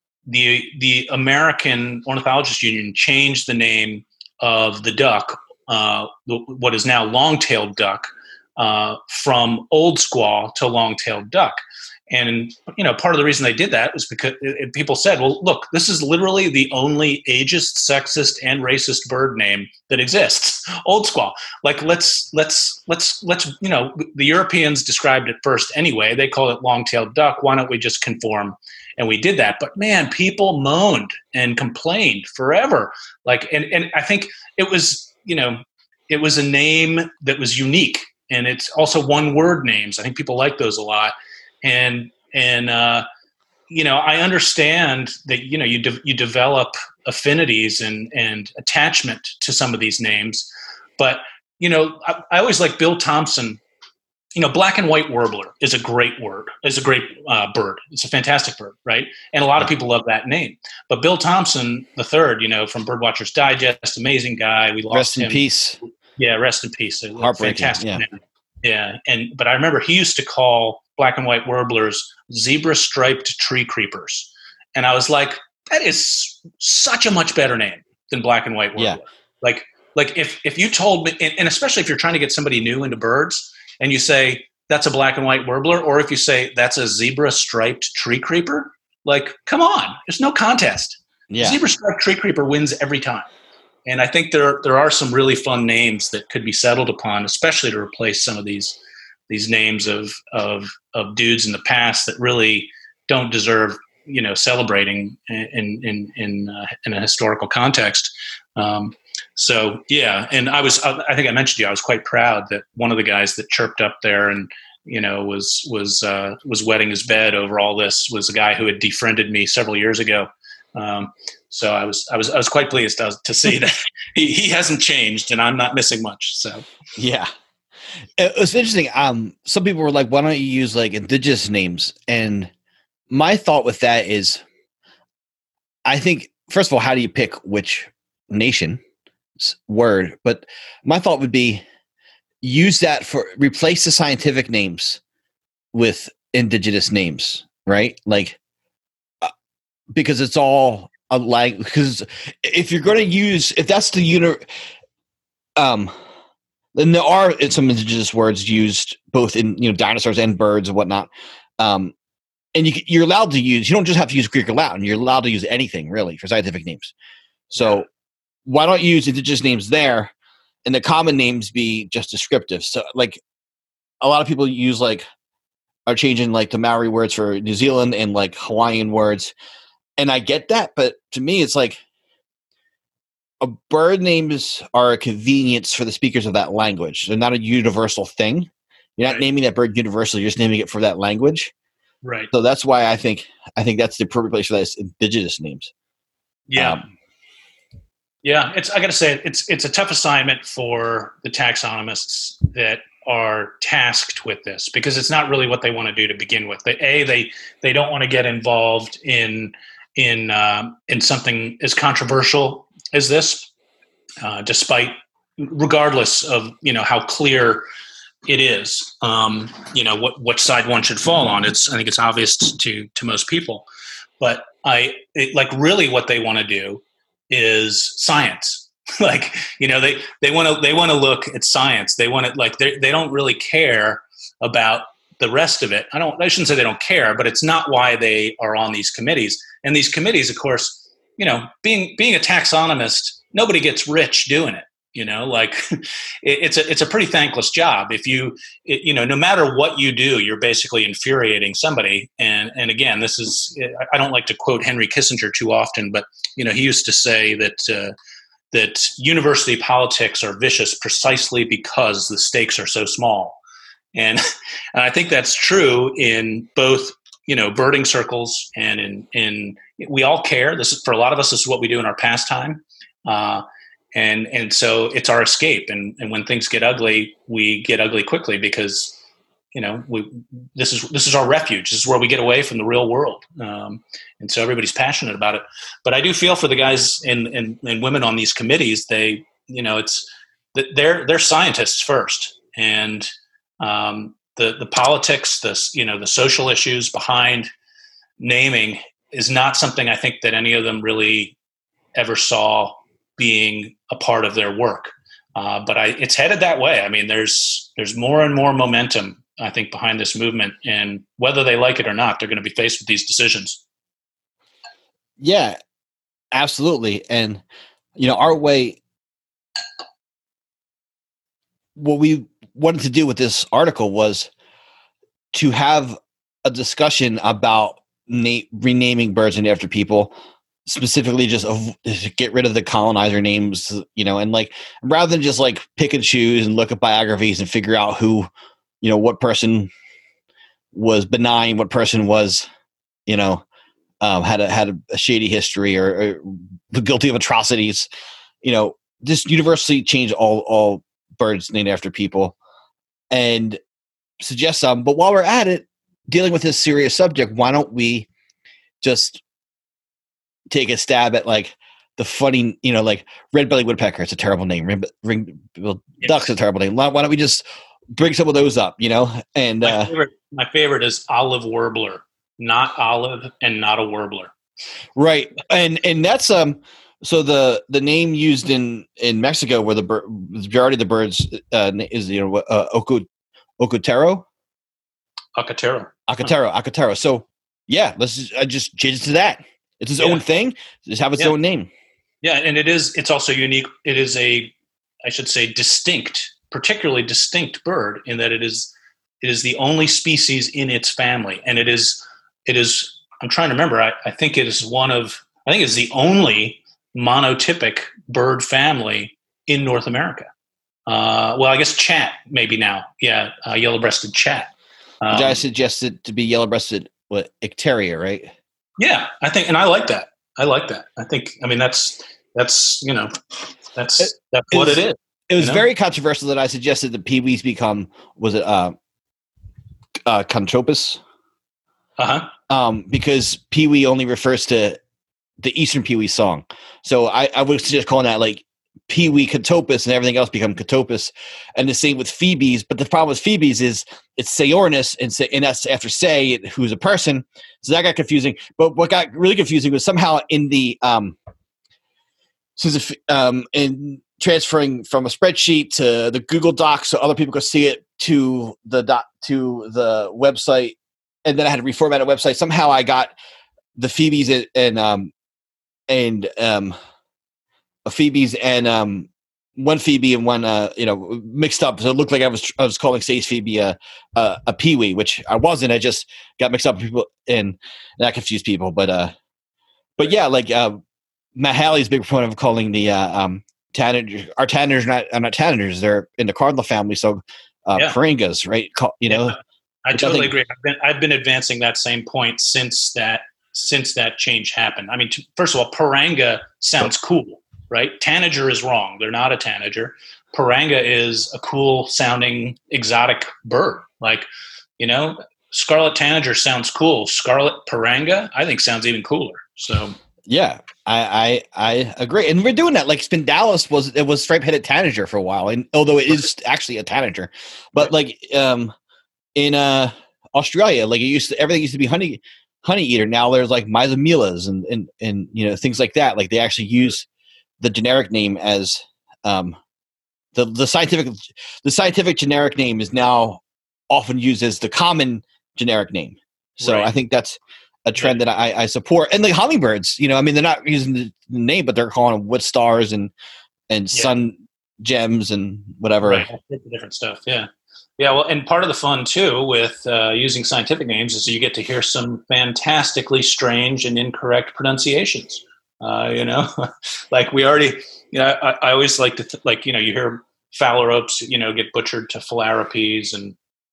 Speaker 3: The the American Ornithologists Union changed the name of the duck, uh, what is now long-tailed duck, Uh, from old squaw to long-tailed duck. And, you know, part of the reason they did that was because it, it, people said, well, look, this is literally the only ageist, sexist, and racist bird name that exists. Old squaw. Like, let's, let's, let's, let's, you know, the Europeans described it first anyway. They call it long-tailed duck. Why don't we just conform? And we did that. But man, people moaned and complained forever. Like, and, and I think it was, you know, it was a name that was unique. And it's also one word names. I think people like those a lot. And, and, uh, you know, I understand that, you know, you, de- you develop affinities and, and attachment to some of these names, but, you know, I, I always like Bill Thompson, you know, black and white warbler is a great word, is a great uh, bird. It's a fantastic bird. Right. And a lot of people love that name, but Bill Thompson the third, you know, from Birdwatchers Digest, amazing guy. We lost
Speaker 2: Rest in
Speaker 3: him.
Speaker 2: peace.
Speaker 3: Yeah, rest in peace.
Speaker 2: Heartbreaking.
Speaker 3: Fantastic
Speaker 2: Yeah.
Speaker 3: name. Yeah, and but I remember he used to call black and white warblers zebra striped tree creepers, and I was like, that is such a much better name than black and white warbler.
Speaker 2: Yeah.
Speaker 3: Like, like if if you told me, and, and especially if you're trying to get somebody new into birds, and you say that's a black and white warbler, or if you say that's a zebra striped tree creeper, like, come on, there's no contest.
Speaker 2: Yeah.
Speaker 3: Zebra striped tree creeper wins every time. And I think there there are some really fun names that could be settled upon, especially to replace some of these these names of of of dudes in the past that really don't deserve, you know, celebrating in in in uh, in a historical context. Um, so yeah, and I was I think I mentioned to you I was quite proud that one of the guys that chirped up there and you know was was uh, was wetting his bed over all this was a guy who had defriended me several years ago. Um, so I was, I was, I was quite pleased to, to see that he, he hasn't changed and I'm not missing much. So,
Speaker 2: yeah, it was interesting. Um, some people were like, why don't you use like indigenous names? And my thought with that is, I think, first of all, how do you pick which nation word? But my thought would be use that for replace the scientific names with indigenous names, right? Like, because it's all a like because if you're going to use if that's the uni um then there are some indigenous words used both in you know dinosaurs and birds and whatnot, um and you, you're allowed to use you don't just have to use Greek or Latin, you're allowed to use anything really for scientific names. So yeah. Why don't you use indigenous names there and the common names be just descriptive? So like a lot of people use like are changing like the Maori words for New Zealand and like Hawaiian words. And I get that, but to me, it's like a bird names are a convenience for the speakers of that language. They're not a universal thing. You're not
Speaker 3: Right.
Speaker 2: naming that bird universal. You're just naming it for that language.
Speaker 3: Right.
Speaker 2: So that's why I think I think that's the appropriate place for that is indigenous names.
Speaker 3: Yeah.
Speaker 2: Um,
Speaker 3: Yeah, it's. I got to say, it's it's a tough assignment for the taxonomists that are tasked with this because it's not really what they want to do to begin with. They, a they they don't want to get involved in in um, in something as controversial as this, uh, despite regardless of you know how clear it is. Um, you know what what side one should fall on. It's I think it's obvious to to most people, but I it, like really what they want to do is science. Like, you know, they, they want to, they want to look at science. They want to like, they they don't really care about the rest of it. I don't, I shouldn't say they don't care, but it's not why they are on these committees. And these committees, of course, you know, being, being a taxonomist, nobody gets rich doing it. You know, like it, it's a it's a pretty thankless job. If you it, you know, no matter what you do, you're basically infuriating somebody. And and again, this is I don't like to quote Henry Kissinger too often, but you know, he used to say that uh, that university politics are vicious precisely because the stakes are so small. And and I think that's true in both you know birding circles and in in we all care. This is, for a lot of us, this is what we do in our pastime. Uh, And and so it's our escape. And, and when things get ugly, we get ugly quickly because, you know, we this is this is our refuge. This is where we get away from the real world. Um, and so everybody's passionate about it. But I do feel for the guys and, and, and women on these committees. They, you know, it's they're they're scientists first, and um, the the politics, the you know, the social issues behind naming is not something I think that any of them really ever saw being a part of their work. Uh, but I, it's headed that way. I mean, there's there's more and more momentum, I think, behind this movement. And whether they like it or not, they're going to be faced with these decisions.
Speaker 2: Yeah, absolutely. And, you know, our way, what we wanted to do with this article was to have a discussion about na- renaming birds and after people, specifically just of, get rid of the colonizer names, you know, and like, rather than just like pick and choose and look at biographies and figure out who, you know, what person was benign, what person was, you know, um, had a, had a shady history or, or guilty of atrocities, you know, just universally change all, all birds named after people and suggest some. But while we're at it, dealing with this serious subject, why don't we just take a stab at like the funny, you know, like red-bellied woodpecker. It's a terrible name. Ring, ring well,
Speaker 3: Yes.
Speaker 2: Duck's a terrible name. Why, why don't we just bring some of those up, you know? And
Speaker 3: My,
Speaker 2: uh,
Speaker 3: favorite, my favorite is olive warbler, not olive and not a warbler.
Speaker 2: right, and and that's um. So the the name used in in Mexico, where the, bir- the majority of the birds uh, is you know uh, oco, ocotero,
Speaker 3: Acatero.
Speaker 2: acatero, acatero. So yeah, let's just, I just change it to that. It's its
Speaker 3: Yeah.
Speaker 2: own thing. Just have its
Speaker 3: Yeah.
Speaker 2: own name.
Speaker 3: Yeah, and it is. It's also unique. It is a, I should say, distinct, particularly distinct bird in that it is, it is the only species in its family, and it is, it is. I'm trying to remember. I, I think it is one of. I think it's the only monotypic bird family in North America. Uh, well, I guess chat maybe now. Yeah, uh, yellow-breasted chat. Um,
Speaker 2: You guys suggested to be yellow-breasted, what, icteria, right?
Speaker 3: Yeah, I think, and I like that. I like that. I think. I mean, that's that's you know, that's
Speaker 2: It-
Speaker 3: that's
Speaker 2: it
Speaker 3: what
Speaker 2: was-
Speaker 3: it is.
Speaker 2: It was
Speaker 3: You know?
Speaker 2: very controversial that I suggested that peewees become, was it uh, uh, Conchopus?
Speaker 3: Uh huh.
Speaker 2: Um, because peewee only refers to the Eastern peewee song. So I, I would suggest calling that like peewee Catopus and everything else become Catopus. And the same with phoebes. But the problem with phoebes is it's Sayornis, and, say, and that's after say, who's a person. So that got confusing. But what got really confusing was somehow in the um, so if, um, in transferring from a spreadsheet to the Google Doc so other people could see it to the dot to the website, and then I had to reformat a website. Somehow I got the phoebes and, and um and um phoebes and um one Phoebe and one, uh, you know, mixed up. So it looked like I was I was calling Stace Phoebe a a, a Pee-wee, which I wasn't. I just got mixed up with people, and that confused people. But uh, but yeah, like uh, Matt Halley's a big proponent of calling the uh, um, Tanagers. Our Tanagers are not are not Tanagers. They're in the Cardinal family, so uh,
Speaker 3: yeah.
Speaker 2: Parangas, right? Call, you know,
Speaker 3: yeah, I totally agree. I've been I've been advancing that same point since that since that change happened. I mean, t- first of all, Paranga sounds cool. Right? Tanager is wrong. They're not a tanager. Paranga is a cool sounding exotic bird. Like, you know, scarlet tanager sounds cool. Scarlet paranga, I think, sounds even cooler. So
Speaker 2: yeah, I I, I agree. And we're doing that. Like Spindalis was it was stripe headed tanager for a while, and although it is actually a tanager, but like um in uh Australia, like it used to everything used to be honey honey eater. Now there's like Myzomelas and and and you know things like that. Like they actually use the generic name as um, the the scientific the scientific generic name is now often used as the common generic name. So right. I think that's a trend yeah. that I, I support. And the hummingbirds, you know, I mean, they're not using the name, but they're calling them wood stars and and yeah. sun gems and whatever.
Speaker 3: Right, different stuff. Yeah, yeah. Well, and part of the fun too with uh, using scientific names is you get to hear some fantastically strange and incorrect pronunciations. Uh, you know, like we already, you know, I, I always like to, th- like, you know, you hear phalaropes, you know, get butchered to phalaropes. And,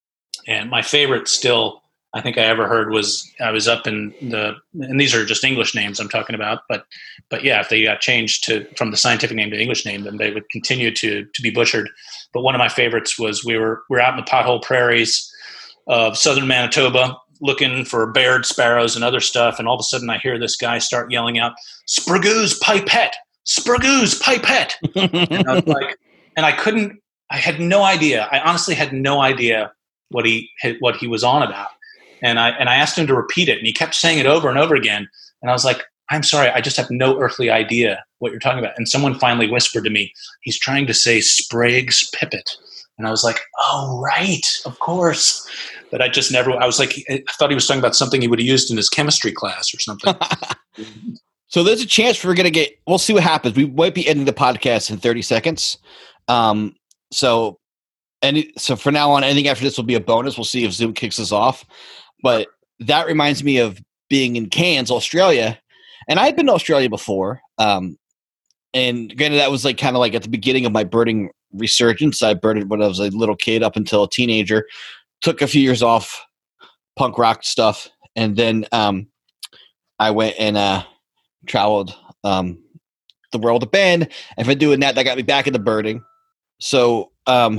Speaker 3: and my favorite still, I think I ever heard was I was up in the, and these are just English names I'm talking about, but, but yeah, if they got changed to, from the scientific name to English name, then they would continue to, to be butchered. But one of my favorites was we were, we we're out in the pothole prairies of southern Manitoba, looking for Baird sparrows and other stuff, and all of a sudden I hear this guy start yelling out, "Sprague's pipette, Sprague's pipette!" And I was like, and I couldn't, I had no idea. I honestly had no idea what he what he was on about, and I and I asked him to repeat it, and he kept saying it over and over again, and I was like, "I'm sorry, I just have no earthly idea what you're talking about." And someone finally whispered to me, "He's trying to say Sprague's pipet," and I was like, "Oh right, of course." But I just never, I was like, I thought he was talking about something he would have used in his chemistry class or something.
Speaker 2: So there's a chance we're going to get, we'll see what happens. We might be ending the podcast in thirty seconds. Um, so, any, so for now on, anything after this will be a bonus. We'll see if Zoom kicks us off. But that reminds me of being in Cairns, Australia. And I had been to Australia before. Um, and granted, that was like kind of like at the beginning of my birding resurgence. I birded when I was a little kid up until a teenager. Took a few years off punk rock stuff, and then um, I went and uh, traveled um, the world of band. And for doing that, that got me back into birding. So um,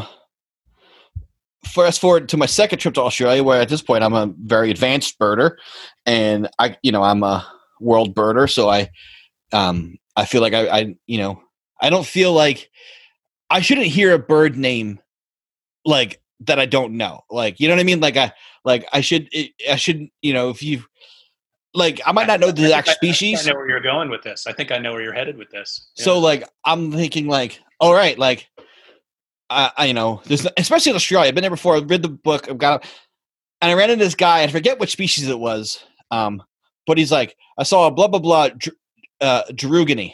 Speaker 2: fast forward to my second trip to Australia, where at this point I'm a very advanced birder, and I, you know, I'm a world birder. So I, um, I feel like I, I, you know, I don't feel like I shouldn't hear a bird name like that I don't know. Like, you know what I mean? Like I, like I should, I should, you know, if you like, I might not know the exact species.
Speaker 3: I know where you're going with this. I think I know where you're headed with this. Yeah.
Speaker 2: So like, I'm thinking like, all right, like, I, I you know, this, especially in Australia, I've been there before. I've read the book. I've got, and I ran into this guy. I forget which species it was. Um, but he's like, I saw a blah, blah, blah, uh, Drugini.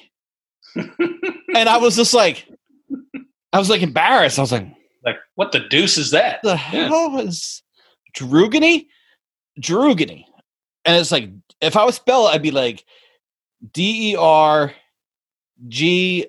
Speaker 2: And I was just like, I was like embarrassed. I was like,
Speaker 3: Like, what the deuce is that?
Speaker 2: The hell yeah. is Drugini? Drugini. And it's like, if I would spell it, I'd be like D E R G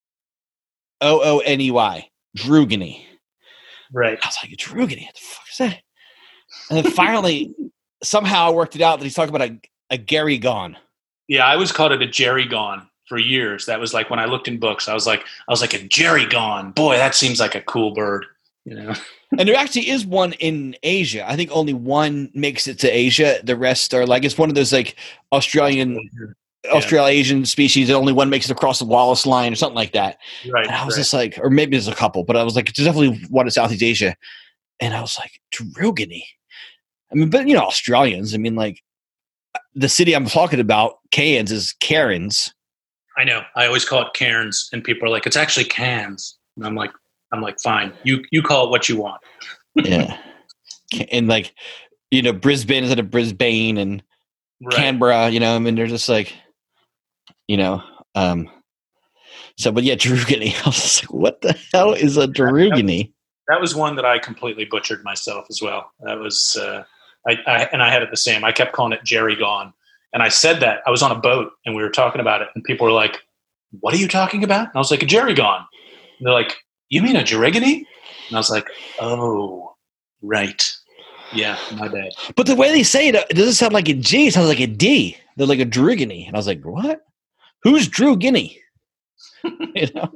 Speaker 2: O O N E Y. Drugini.
Speaker 3: Right.
Speaker 2: I was like, Drugini? What the fuck is that? And then finally, somehow I worked it out that he's talking about a, a Gary Gone.
Speaker 3: Yeah, I always called it a Jerry Gone for years. That was like when I looked in books, I was like, I was like a Jerry Gone. Boy, that seems like a cool bird, you know.
Speaker 2: And there actually is one in Asia. I think only one makes it to Asia. The rest are like, it's one of those like Australian, yeah. Australasian species. And only one makes it across the Wallace line or something like that.
Speaker 3: Right.
Speaker 2: And I was
Speaker 3: right.
Speaker 2: just like, or maybe there's a couple, but I was like, it's definitely one in Southeast Asia. And I was like, Drugini. I mean, but you know, Australians, I mean, like the city I'm talking about, Cairns, is Cairns.
Speaker 3: I know. I always call it Cairns, and people are like, "It's actually Cairns." And I'm like, "I'm like, fine. You you call it what you want."
Speaker 2: Yeah, and like, you know, Brisbane instead of Brisbane, and right. Canberra. You know, I mean, they're just like, you know, um. So, but yeah, Drugini. I was like, what the hell is a Drugini?
Speaker 3: That was one that I completely butchered myself as well. That was, uh, I, I and I had it the same. I kept calling it Jerry Gone, and I said that I was on a boat and we were talking about it, and people were like, "What are you talking about?" And I was like, "A Jerry Gone." And they're like, "You mean a Jerigany?" And I was like, "Oh, right, yeah, my bad."
Speaker 2: But the way they say it, it doesn't sound like a G. It sounds like a D. They're like a Drugini, and I was like, "What? Who's Drew Guinea?" You know.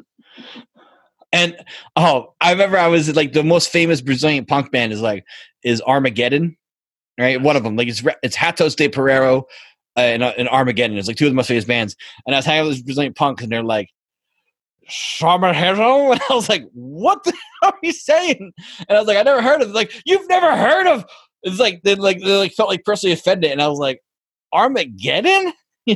Speaker 2: And oh, I remember I was like the most famous Brazilian punk band is like is Armageddon, right? One of them, like it's it's Ratos de Pereiro uh, and, uh, and Armageddon. It's like two of the most famous bands. And I was hanging out with this Brazilian punk, and they're like, "Chamarrero," and I was like, "What the hell are you saying?" And I was like, "I never heard of it." Like, "You've never heard of?" It's like they like they like felt like personally offended, and I was like, "Armageddon,"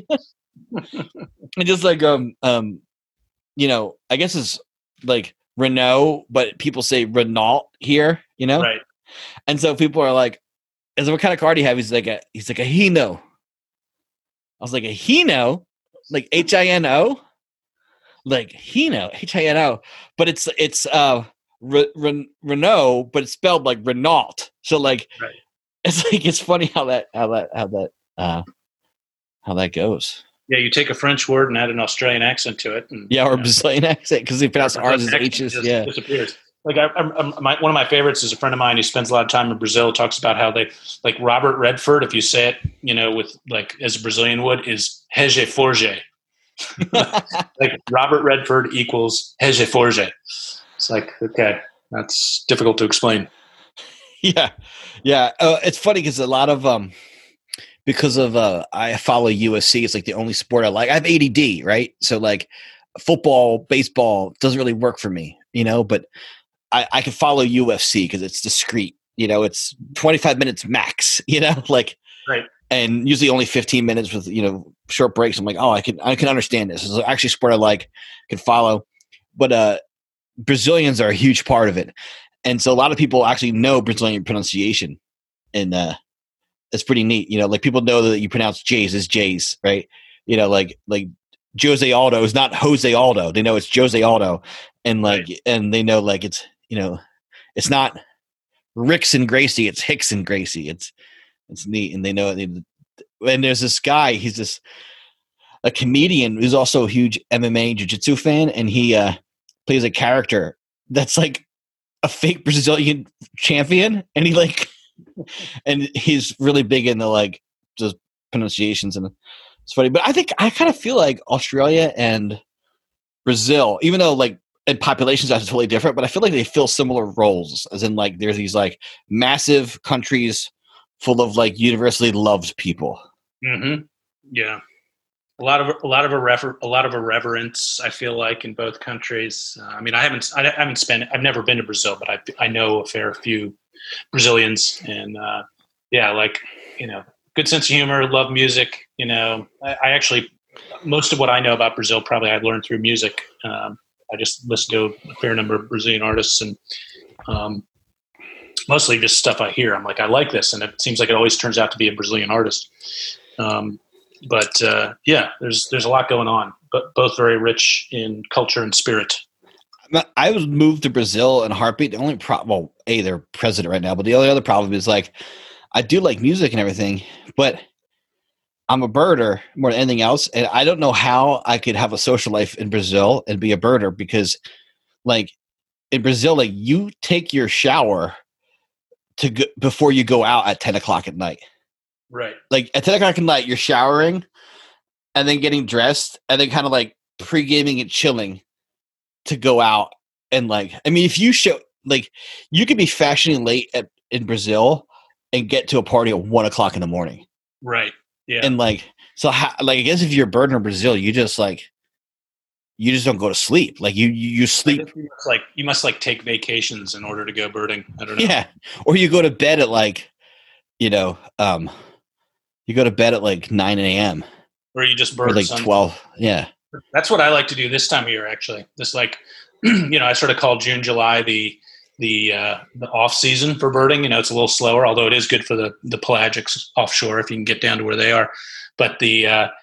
Speaker 2: and just like um um, you know, I guess it's like Renault, but people say Renault here, you know?
Speaker 3: Right.
Speaker 2: And so people are like, "Is what kind of car do you have?" He's like a he's like a Hino. I was like, a Hino? Like H I N O? Like Hino, H I N O. But it's it's uh Re- Re- Renault, but it's spelled like Renault. So like
Speaker 3: right.
Speaker 2: It's like it's funny how that how that how that uh how that goes.
Speaker 3: Yeah, you take a French word and add an Australian accent to it. And,
Speaker 2: yeah, or
Speaker 3: you know,
Speaker 2: Brazilian accent because they pronounce R's as H's. Yeah,
Speaker 3: disappears. Like I, I, my, one of my favorites is a friend of mine who spends a lot of time in Brazil. Talks about how they like Robert Redford. If you say it, you know, with like as a Brazilian would, is Rege Forge. Like Robert Redford equals Rege Forge. It's like, okay, that's difficult to explain.
Speaker 2: Yeah, yeah. Uh, it's funny because a lot of um. Because of uh, I follow U F C, it's like the only sport I like. I have A D D, right? So like football, baseball doesn't really work for me, you know. But I, I can follow U F C because it's discreet, you know. It's twenty-five minutes max, you know, like
Speaker 3: right.
Speaker 2: And usually only fifteen minutes with you know short breaks. I'm like, oh, I can I can understand this. It's actually a sport I like, can follow. But uh, Brazilians are a huge part of it, and so a lot of people actually know Brazilian pronunciation, and uh, it's pretty neat. You know, like people know that you pronounce J's as J's, right? You know, like like Jose Aldo is not Jose Aldo. They know it's Jose Aldo, and like right. and they know like it's you know it's not Ricks and Gracie. It's Hicks and Gracie. It's it's neat, and they know it. And there's this guy. He's this a comedian who's also a huge M M A jiu-jitsu fan, and he uh, plays a character that's like a fake Brazilian champion, and he like. And he's really big into like just pronunciations, and it's funny. But I think I kind of feel like Australia and Brazil, even though like in populations are totally different, but I feel like they fill similar roles. As in, like there's these like massive countries full of like universally loved people.
Speaker 3: Mm-hmm. Yeah, a lot of a lot of irrever- a lot of irreverence. I feel like in both countries. Uh, I mean, I haven't I haven't spent I've never been to Brazil, but I I know a fair few Brazilians, and uh, yeah, like you know, good sense of humor, love music. You know, I, I actually most of what I know about Brazil probably I learned through music. Um, I just listen to a fair number of Brazilian artists, and um, mostly just stuff I hear. I'm like, I like this, and it seems like it always turns out to be a Brazilian artist. Um, but uh, yeah, there's there's a lot going on, but both very rich in culture and spirit.
Speaker 2: I was moved to Brazil in a heartbeat. The only problem, well, A, they're president right now, but the only other problem is like, I do like music and everything, but I'm a birder more than anything else. And I don't know how I could have a social life in Brazil and be a birder because like in Brazil, like you take your shower to go, before you go out at ten o'clock at night.
Speaker 3: Right.
Speaker 2: Like at ten o'clock at night, you're showering and then getting dressed and then kind of like pre-gaming and chilling to go out. And like, I mean, if you show like, you could be fashioning late at, in Brazil and get to a party at one o'clock in the morning.
Speaker 3: Right. Yeah.
Speaker 2: And like, so how, like, I guess if you're a bird in Brazil, you just like, you just don't go to sleep. Like you, you, you sleep.
Speaker 3: You must, like you must like take vacations in order to go birding. I don't know.
Speaker 2: Yeah. Or you go to bed at like, you know, um, you go to bed at like nine a.m.
Speaker 3: Or you just bird
Speaker 2: or like
Speaker 3: sun.
Speaker 2: twelve. Yeah.
Speaker 3: That's what I like to do this time of year, actually. This like, you know, I sort of call June, July the the uh, the off season for birding. You know, it's a little slower, although it is good for the the pelagics offshore if you can get down to where they are. But the uh,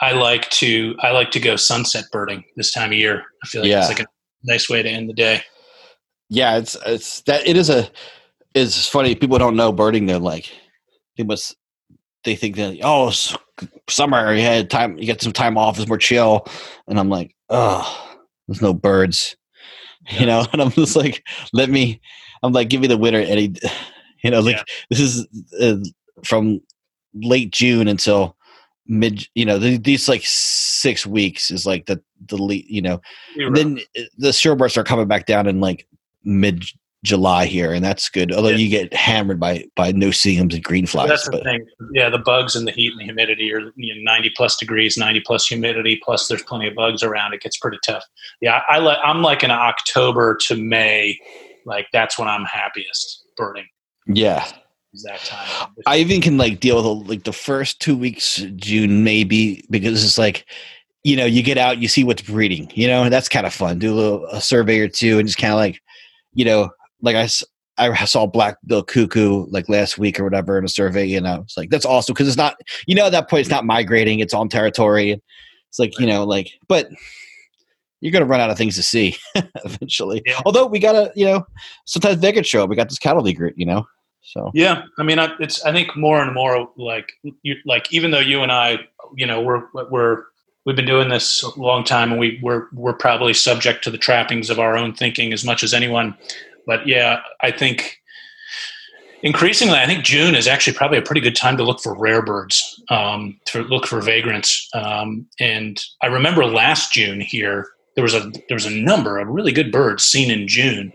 Speaker 3: I like to I like to go sunset birding this time of year. I feel like
Speaker 2: Yeah.
Speaker 3: it's like a nice way to end the day.
Speaker 2: Yeah, it's it's that it is a it's funny. People don't know birding. They're like they must they think that oh s- summer you had time you get some time off, it's more chill, and I'm like oh there's no birds, you know, and I'm just like let me I'm like give me the winter any, you know, like
Speaker 3: Yeah.
Speaker 2: this is uh, from late June until mid, you know, the, these like six weeks is like the the le- you know,
Speaker 3: You're
Speaker 2: and
Speaker 3: right.
Speaker 2: then the shorebirds are coming back down in like mid July here, and that's good. Although
Speaker 3: Yeah.
Speaker 2: you get hammered by by no-see-ums and green flies,
Speaker 3: That's the
Speaker 2: but
Speaker 3: thing. Yeah, the bugs and the heat and the humidity are you know, ninety plus degrees, ninety plus humidity, plus there's plenty of bugs around. It gets pretty tough. Yeah, I like. I'm like in October to May, like that's when I'm happiest birding.
Speaker 2: yeah.
Speaker 3: Is that time?
Speaker 2: I even can like deal with like the first two weeks June maybe because it's like, you know, you get out, you see what's breeding, you know, and that's kind of fun. Do a little a survey or two and just kind of like, you know, like I, s- I saw black bill cuckoo like last week or whatever in a survey, and I was like, that's awesome because it's not, you know, at that point it's not migrating, it's on territory. It's like, you know, like, but you're gonna run out of things to see eventually.
Speaker 3: Yeah.
Speaker 2: Although we gotta, you know, sometimes they could show up. We got this cattle league, you know, so
Speaker 3: Yeah, I mean, I, it's. I think more and more like you, like even though you and I, you know, we're we're we've been doing this a long time, and we we're we're probably subject to the trappings of our own thinking as much as anyone. But yeah, I think increasingly, I think June is actually probably a pretty good time to look for rare birds, um, to look for vagrants. Um, and I remember last June here, there was a there was a number of really good birds seen in June.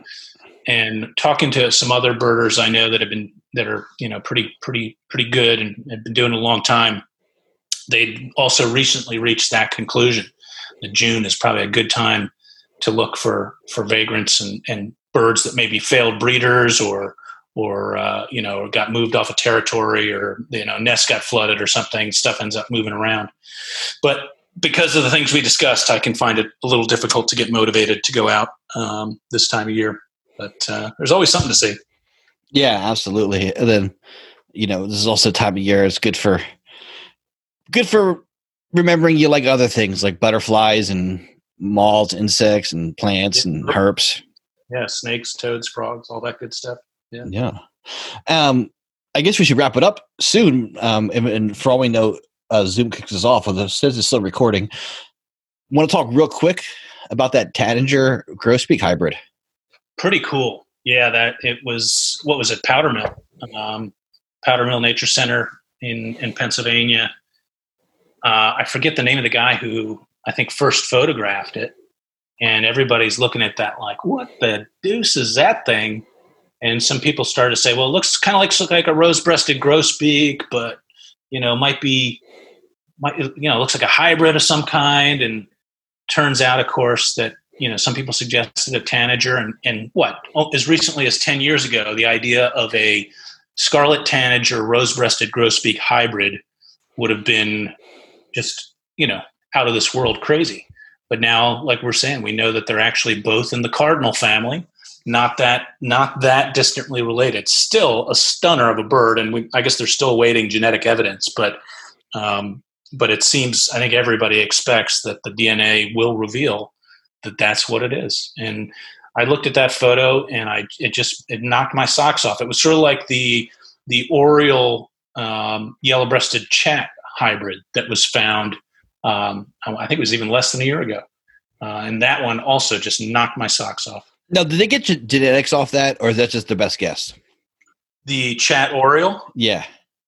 Speaker 3: And talking to some other birders I know that have been that are you know pretty pretty pretty good and have been doing it a long time, they also recently reached that conclusion that June is probably a good time to look for for vagrants and, and birds that maybe failed breeders or or uh, you know got moved off a territory or you know nest got flooded or something. Stuff ends up moving around, but because of the things we discussed, I can find it a little difficult to get motivated to go out um, this time of year. But uh, there's always something to see.
Speaker 2: yeah, absolutely. And then, you know, this is also time of year. It's good for good for remembering you like other things like butterflies and moths, insects and plants
Speaker 3: Yeah.
Speaker 2: and herps.
Speaker 3: Yeah, snakes, toads, frogs, all that good stuff. Yeah.
Speaker 2: Yeah. Um, I guess we should wrap it up soon. Um, and, and for all we know, uh, Zoom kicks us off. Although it says it's still recording. Want to talk real quick about that Tanager grosbeak hybrid?
Speaker 3: Pretty cool. Yeah, that it was. What was it? Powder Mill, um, Powder Mill Nature Center in in Pennsylvania. Uh, I forget the name of the guy who I think first photographed it, and everybody's looking at that like, what the deuce is that thing? And some people started to say, well, it looks kind of like like a rose-breasted grosbeak, but you know, might be, might you know, it looks like a hybrid of some kind. And turns out, of course, that you know, some people suggested a tanager, and, and what, as recently as ten years ago, the idea of a scarlet tanager rose-breasted grosbeak hybrid would have been just, you know, out of this world crazy. But now, like we're saying, we know that they're actually both in the cardinal family, not that not that distantly related. Still a stunner of a bird, and we, I guess they're still awaiting genetic evidence, but um, but it seems, I think everybody expects that the D N A will reveal that that's what it is. And I looked at that photo and I, it just, it knocked my socks off. It was sort of like the, the Oriole um, yellow-breasted chat hybrid that was found, um, I think it was even less than a year ago. Uh, and that one also just knocked my socks off.
Speaker 2: Now, did they get ge- genetics off that, or is that just the best guess?
Speaker 3: The chat Oriole?
Speaker 2: Yeah.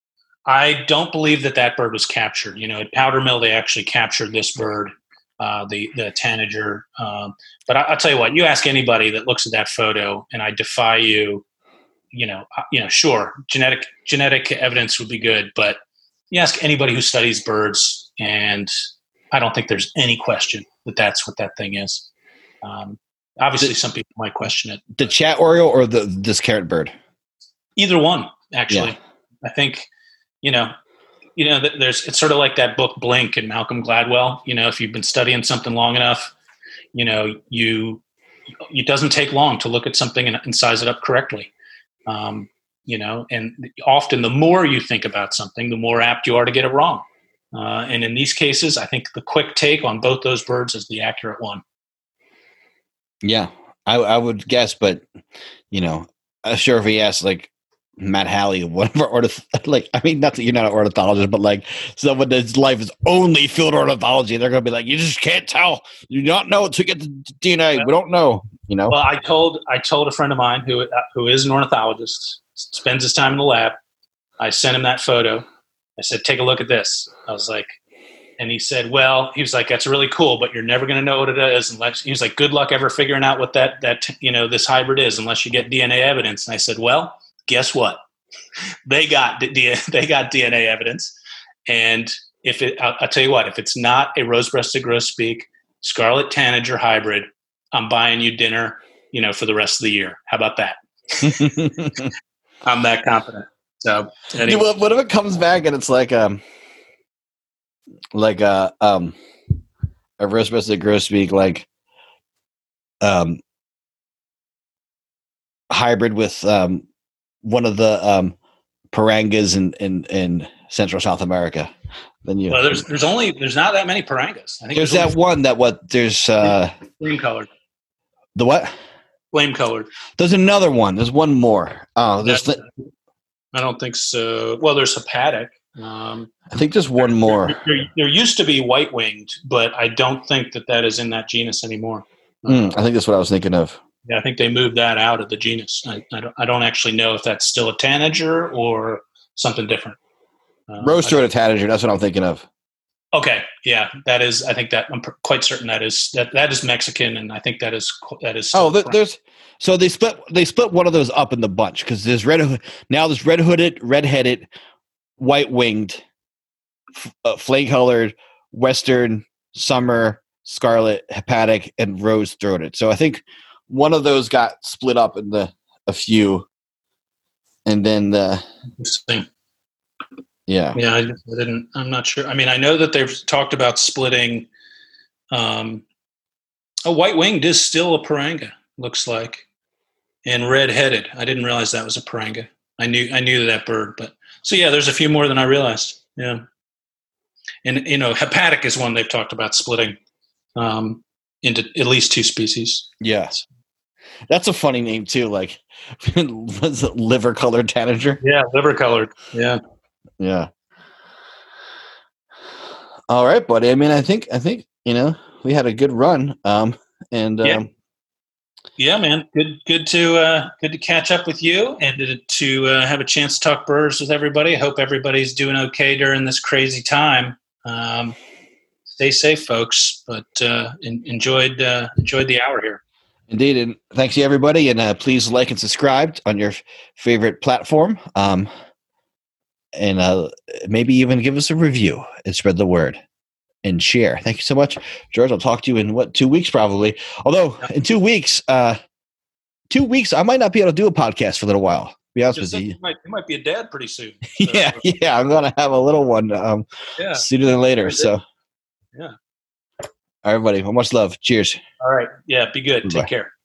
Speaker 3: I don't believe that that bird was captured. You know, at Powder Mill, they actually captured this bird. Uh, the the tanager, um, but I, I'll tell you what. You ask anybody that looks at that photo, and I defy you. You know, uh, you know, sure, genetic genetic evidence would be good, but you ask anybody who studies birds, and I don't think there's any question that that's what that thing is. Um, obviously,
Speaker 2: the,
Speaker 3: some people might question it.
Speaker 2: The chat Oriole or the this carrot bird?
Speaker 3: Either one, actually.
Speaker 2: Yeah.
Speaker 3: I think you know. You know, there's it's sort of like that book Blink and Malcolm Gladwell. You know, if you've been studying something long enough, you know, you it doesn't take long to look at something and, and size it up correctly. Um, you know, and often the more you think about something, the more apt you are to get it wrong. Uh, and in these cases, I think the quick take on both those birds is the accurate one.
Speaker 2: Yeah, I, I would guess, but you know, I'm sure if he asked like Matt Halley, one of our ornith- like, I mean, not that you're not an ornithologist, but like someone that's life is only field ornithology, they're going to be like, you just can't tell. You don't know to get the D N A. We don't know. You know.
Speaker 3: Well, I told I told a friend of mine who who is an ornithologist, spends his time in the lab. I sent him that photo. I said, take a look at this. I was like, and he said, well, he was like, that's really cool, but you're never going to know what it is unless, he was like, good luck ever figuring out what that, that, you know, this hybrid is unless you get D N A evidence. And I said, well, guess what? They got, D- they got D N A evidence. And if it, I'll, I'll tell you what, if it's not a rose-breasted grosbeak scarlet tanager hybrid, I'm buying you dinner, you know, for the rest of the year. How about that? I'm that confident. So anyway.
Speaker 2: What, what if it comes back and it's like um like a um a rose-breasted grosbeak like um hybrid with um one of the um parangas in, in, in Central South America? Then you
Speaker 3: well, there's there's only there's not that many parangas. I think
Speaker 2: there's,
Speaker 3: there's
Speaker 2: that one that what there's uh
Speaker 3: flame colored.
Speaker 2: The what?
Speaker 3: Flame colored.
Speaker 2: There's another one. There's one more. Oh, there's
Speaker 3: That,
Speaker 2: th-
Speaker 3: I don't think so. Well, there's hepatic. Um,
Speaker 2: I think there's one more.
Speaker 3: There, there, there used to be white winged, but I don't think that that is in that genus anymore.
Speaker 2: Mm, I think that's what I was thinking of.
Speaker 3: Yeah, I think they moved that out of the genus. I, I don't. I don't actually know if that's still a tanager or something different. Uh,
Speaker 2: Rose-throated tanager. That's what I'm thinking of.
Speaker 3: Okay, yeah, that is. I think that I'm pr- quite certain that is that that is Mexican, and I think that is that is.
Speaker 2: Oh, th- there's so they split they split one of those up in the bunch because there's red now there's red hooded, red headed, white winged, f- uh, flame colored, western, summer, scarlet, hepatic, and rose throated. So I think one of those got split up in the a few, and then the
Speaker 3: Interesting.
Speaker 2: yeah
Speaker 3: Yeah, I, just, I didn't. I'm not sure. I mean, I know that they've talked about splitting. Um, a white winged is still a paranga, looks like, and red headed. I didn't realize that was a paranga. I knew I knew that bird, but so yeah, there's a few more than I realized. Yeah, and you know, hepatic is one they've talked about splitting um, into at least two species.
Speaker 2: yes. That's a funny name too. Like, was it liver colored tanager?
Speaker 3: Yeah, liver colored. Yeah.
Speaker 2: Yeah. All right, buddy. I mean, I think I think you know we had a good run. Um, and
Speaker 3: yeah,
Speaker 2: um,
Speaker 3: yeah, man, good good to uh, good to catch up with you and to, to uh, have a chance to talk birds with everybody. I hope everybody's doing okay during this crazy time. Um, stay safe, folks. But uh, in, enjoyed uh, enjoyed the hour here.
Speaker 2: Indeed, and thanks to everybody. And uh, please like and subscribe on your f- favorite platform. Um, and uh, maybe even give us a review and spread the word and share. Thank you so much, George. I'll talk to you in what two weeks probably. Although in two weeks, uh, two weeks I might not be able to do a podcast for a little while. To be honest
Speaker 3: Just
Speaker 2: with you,
Speaker 3: you might, you might be a dad pretty soon. So.
Speaker 2: yeah, yeah, I'm gonna have a little one um,
Speaker 3: yeah.
Speaker 2: sooner than later. So,
Speaker 3: yeah.
Speaker 2: All right, buddy. Well, much love. Cheers.
Speaker 3: All right. Yeah. Be good.
Speaker 2: Bye-bye.
Speaker 3: Take care.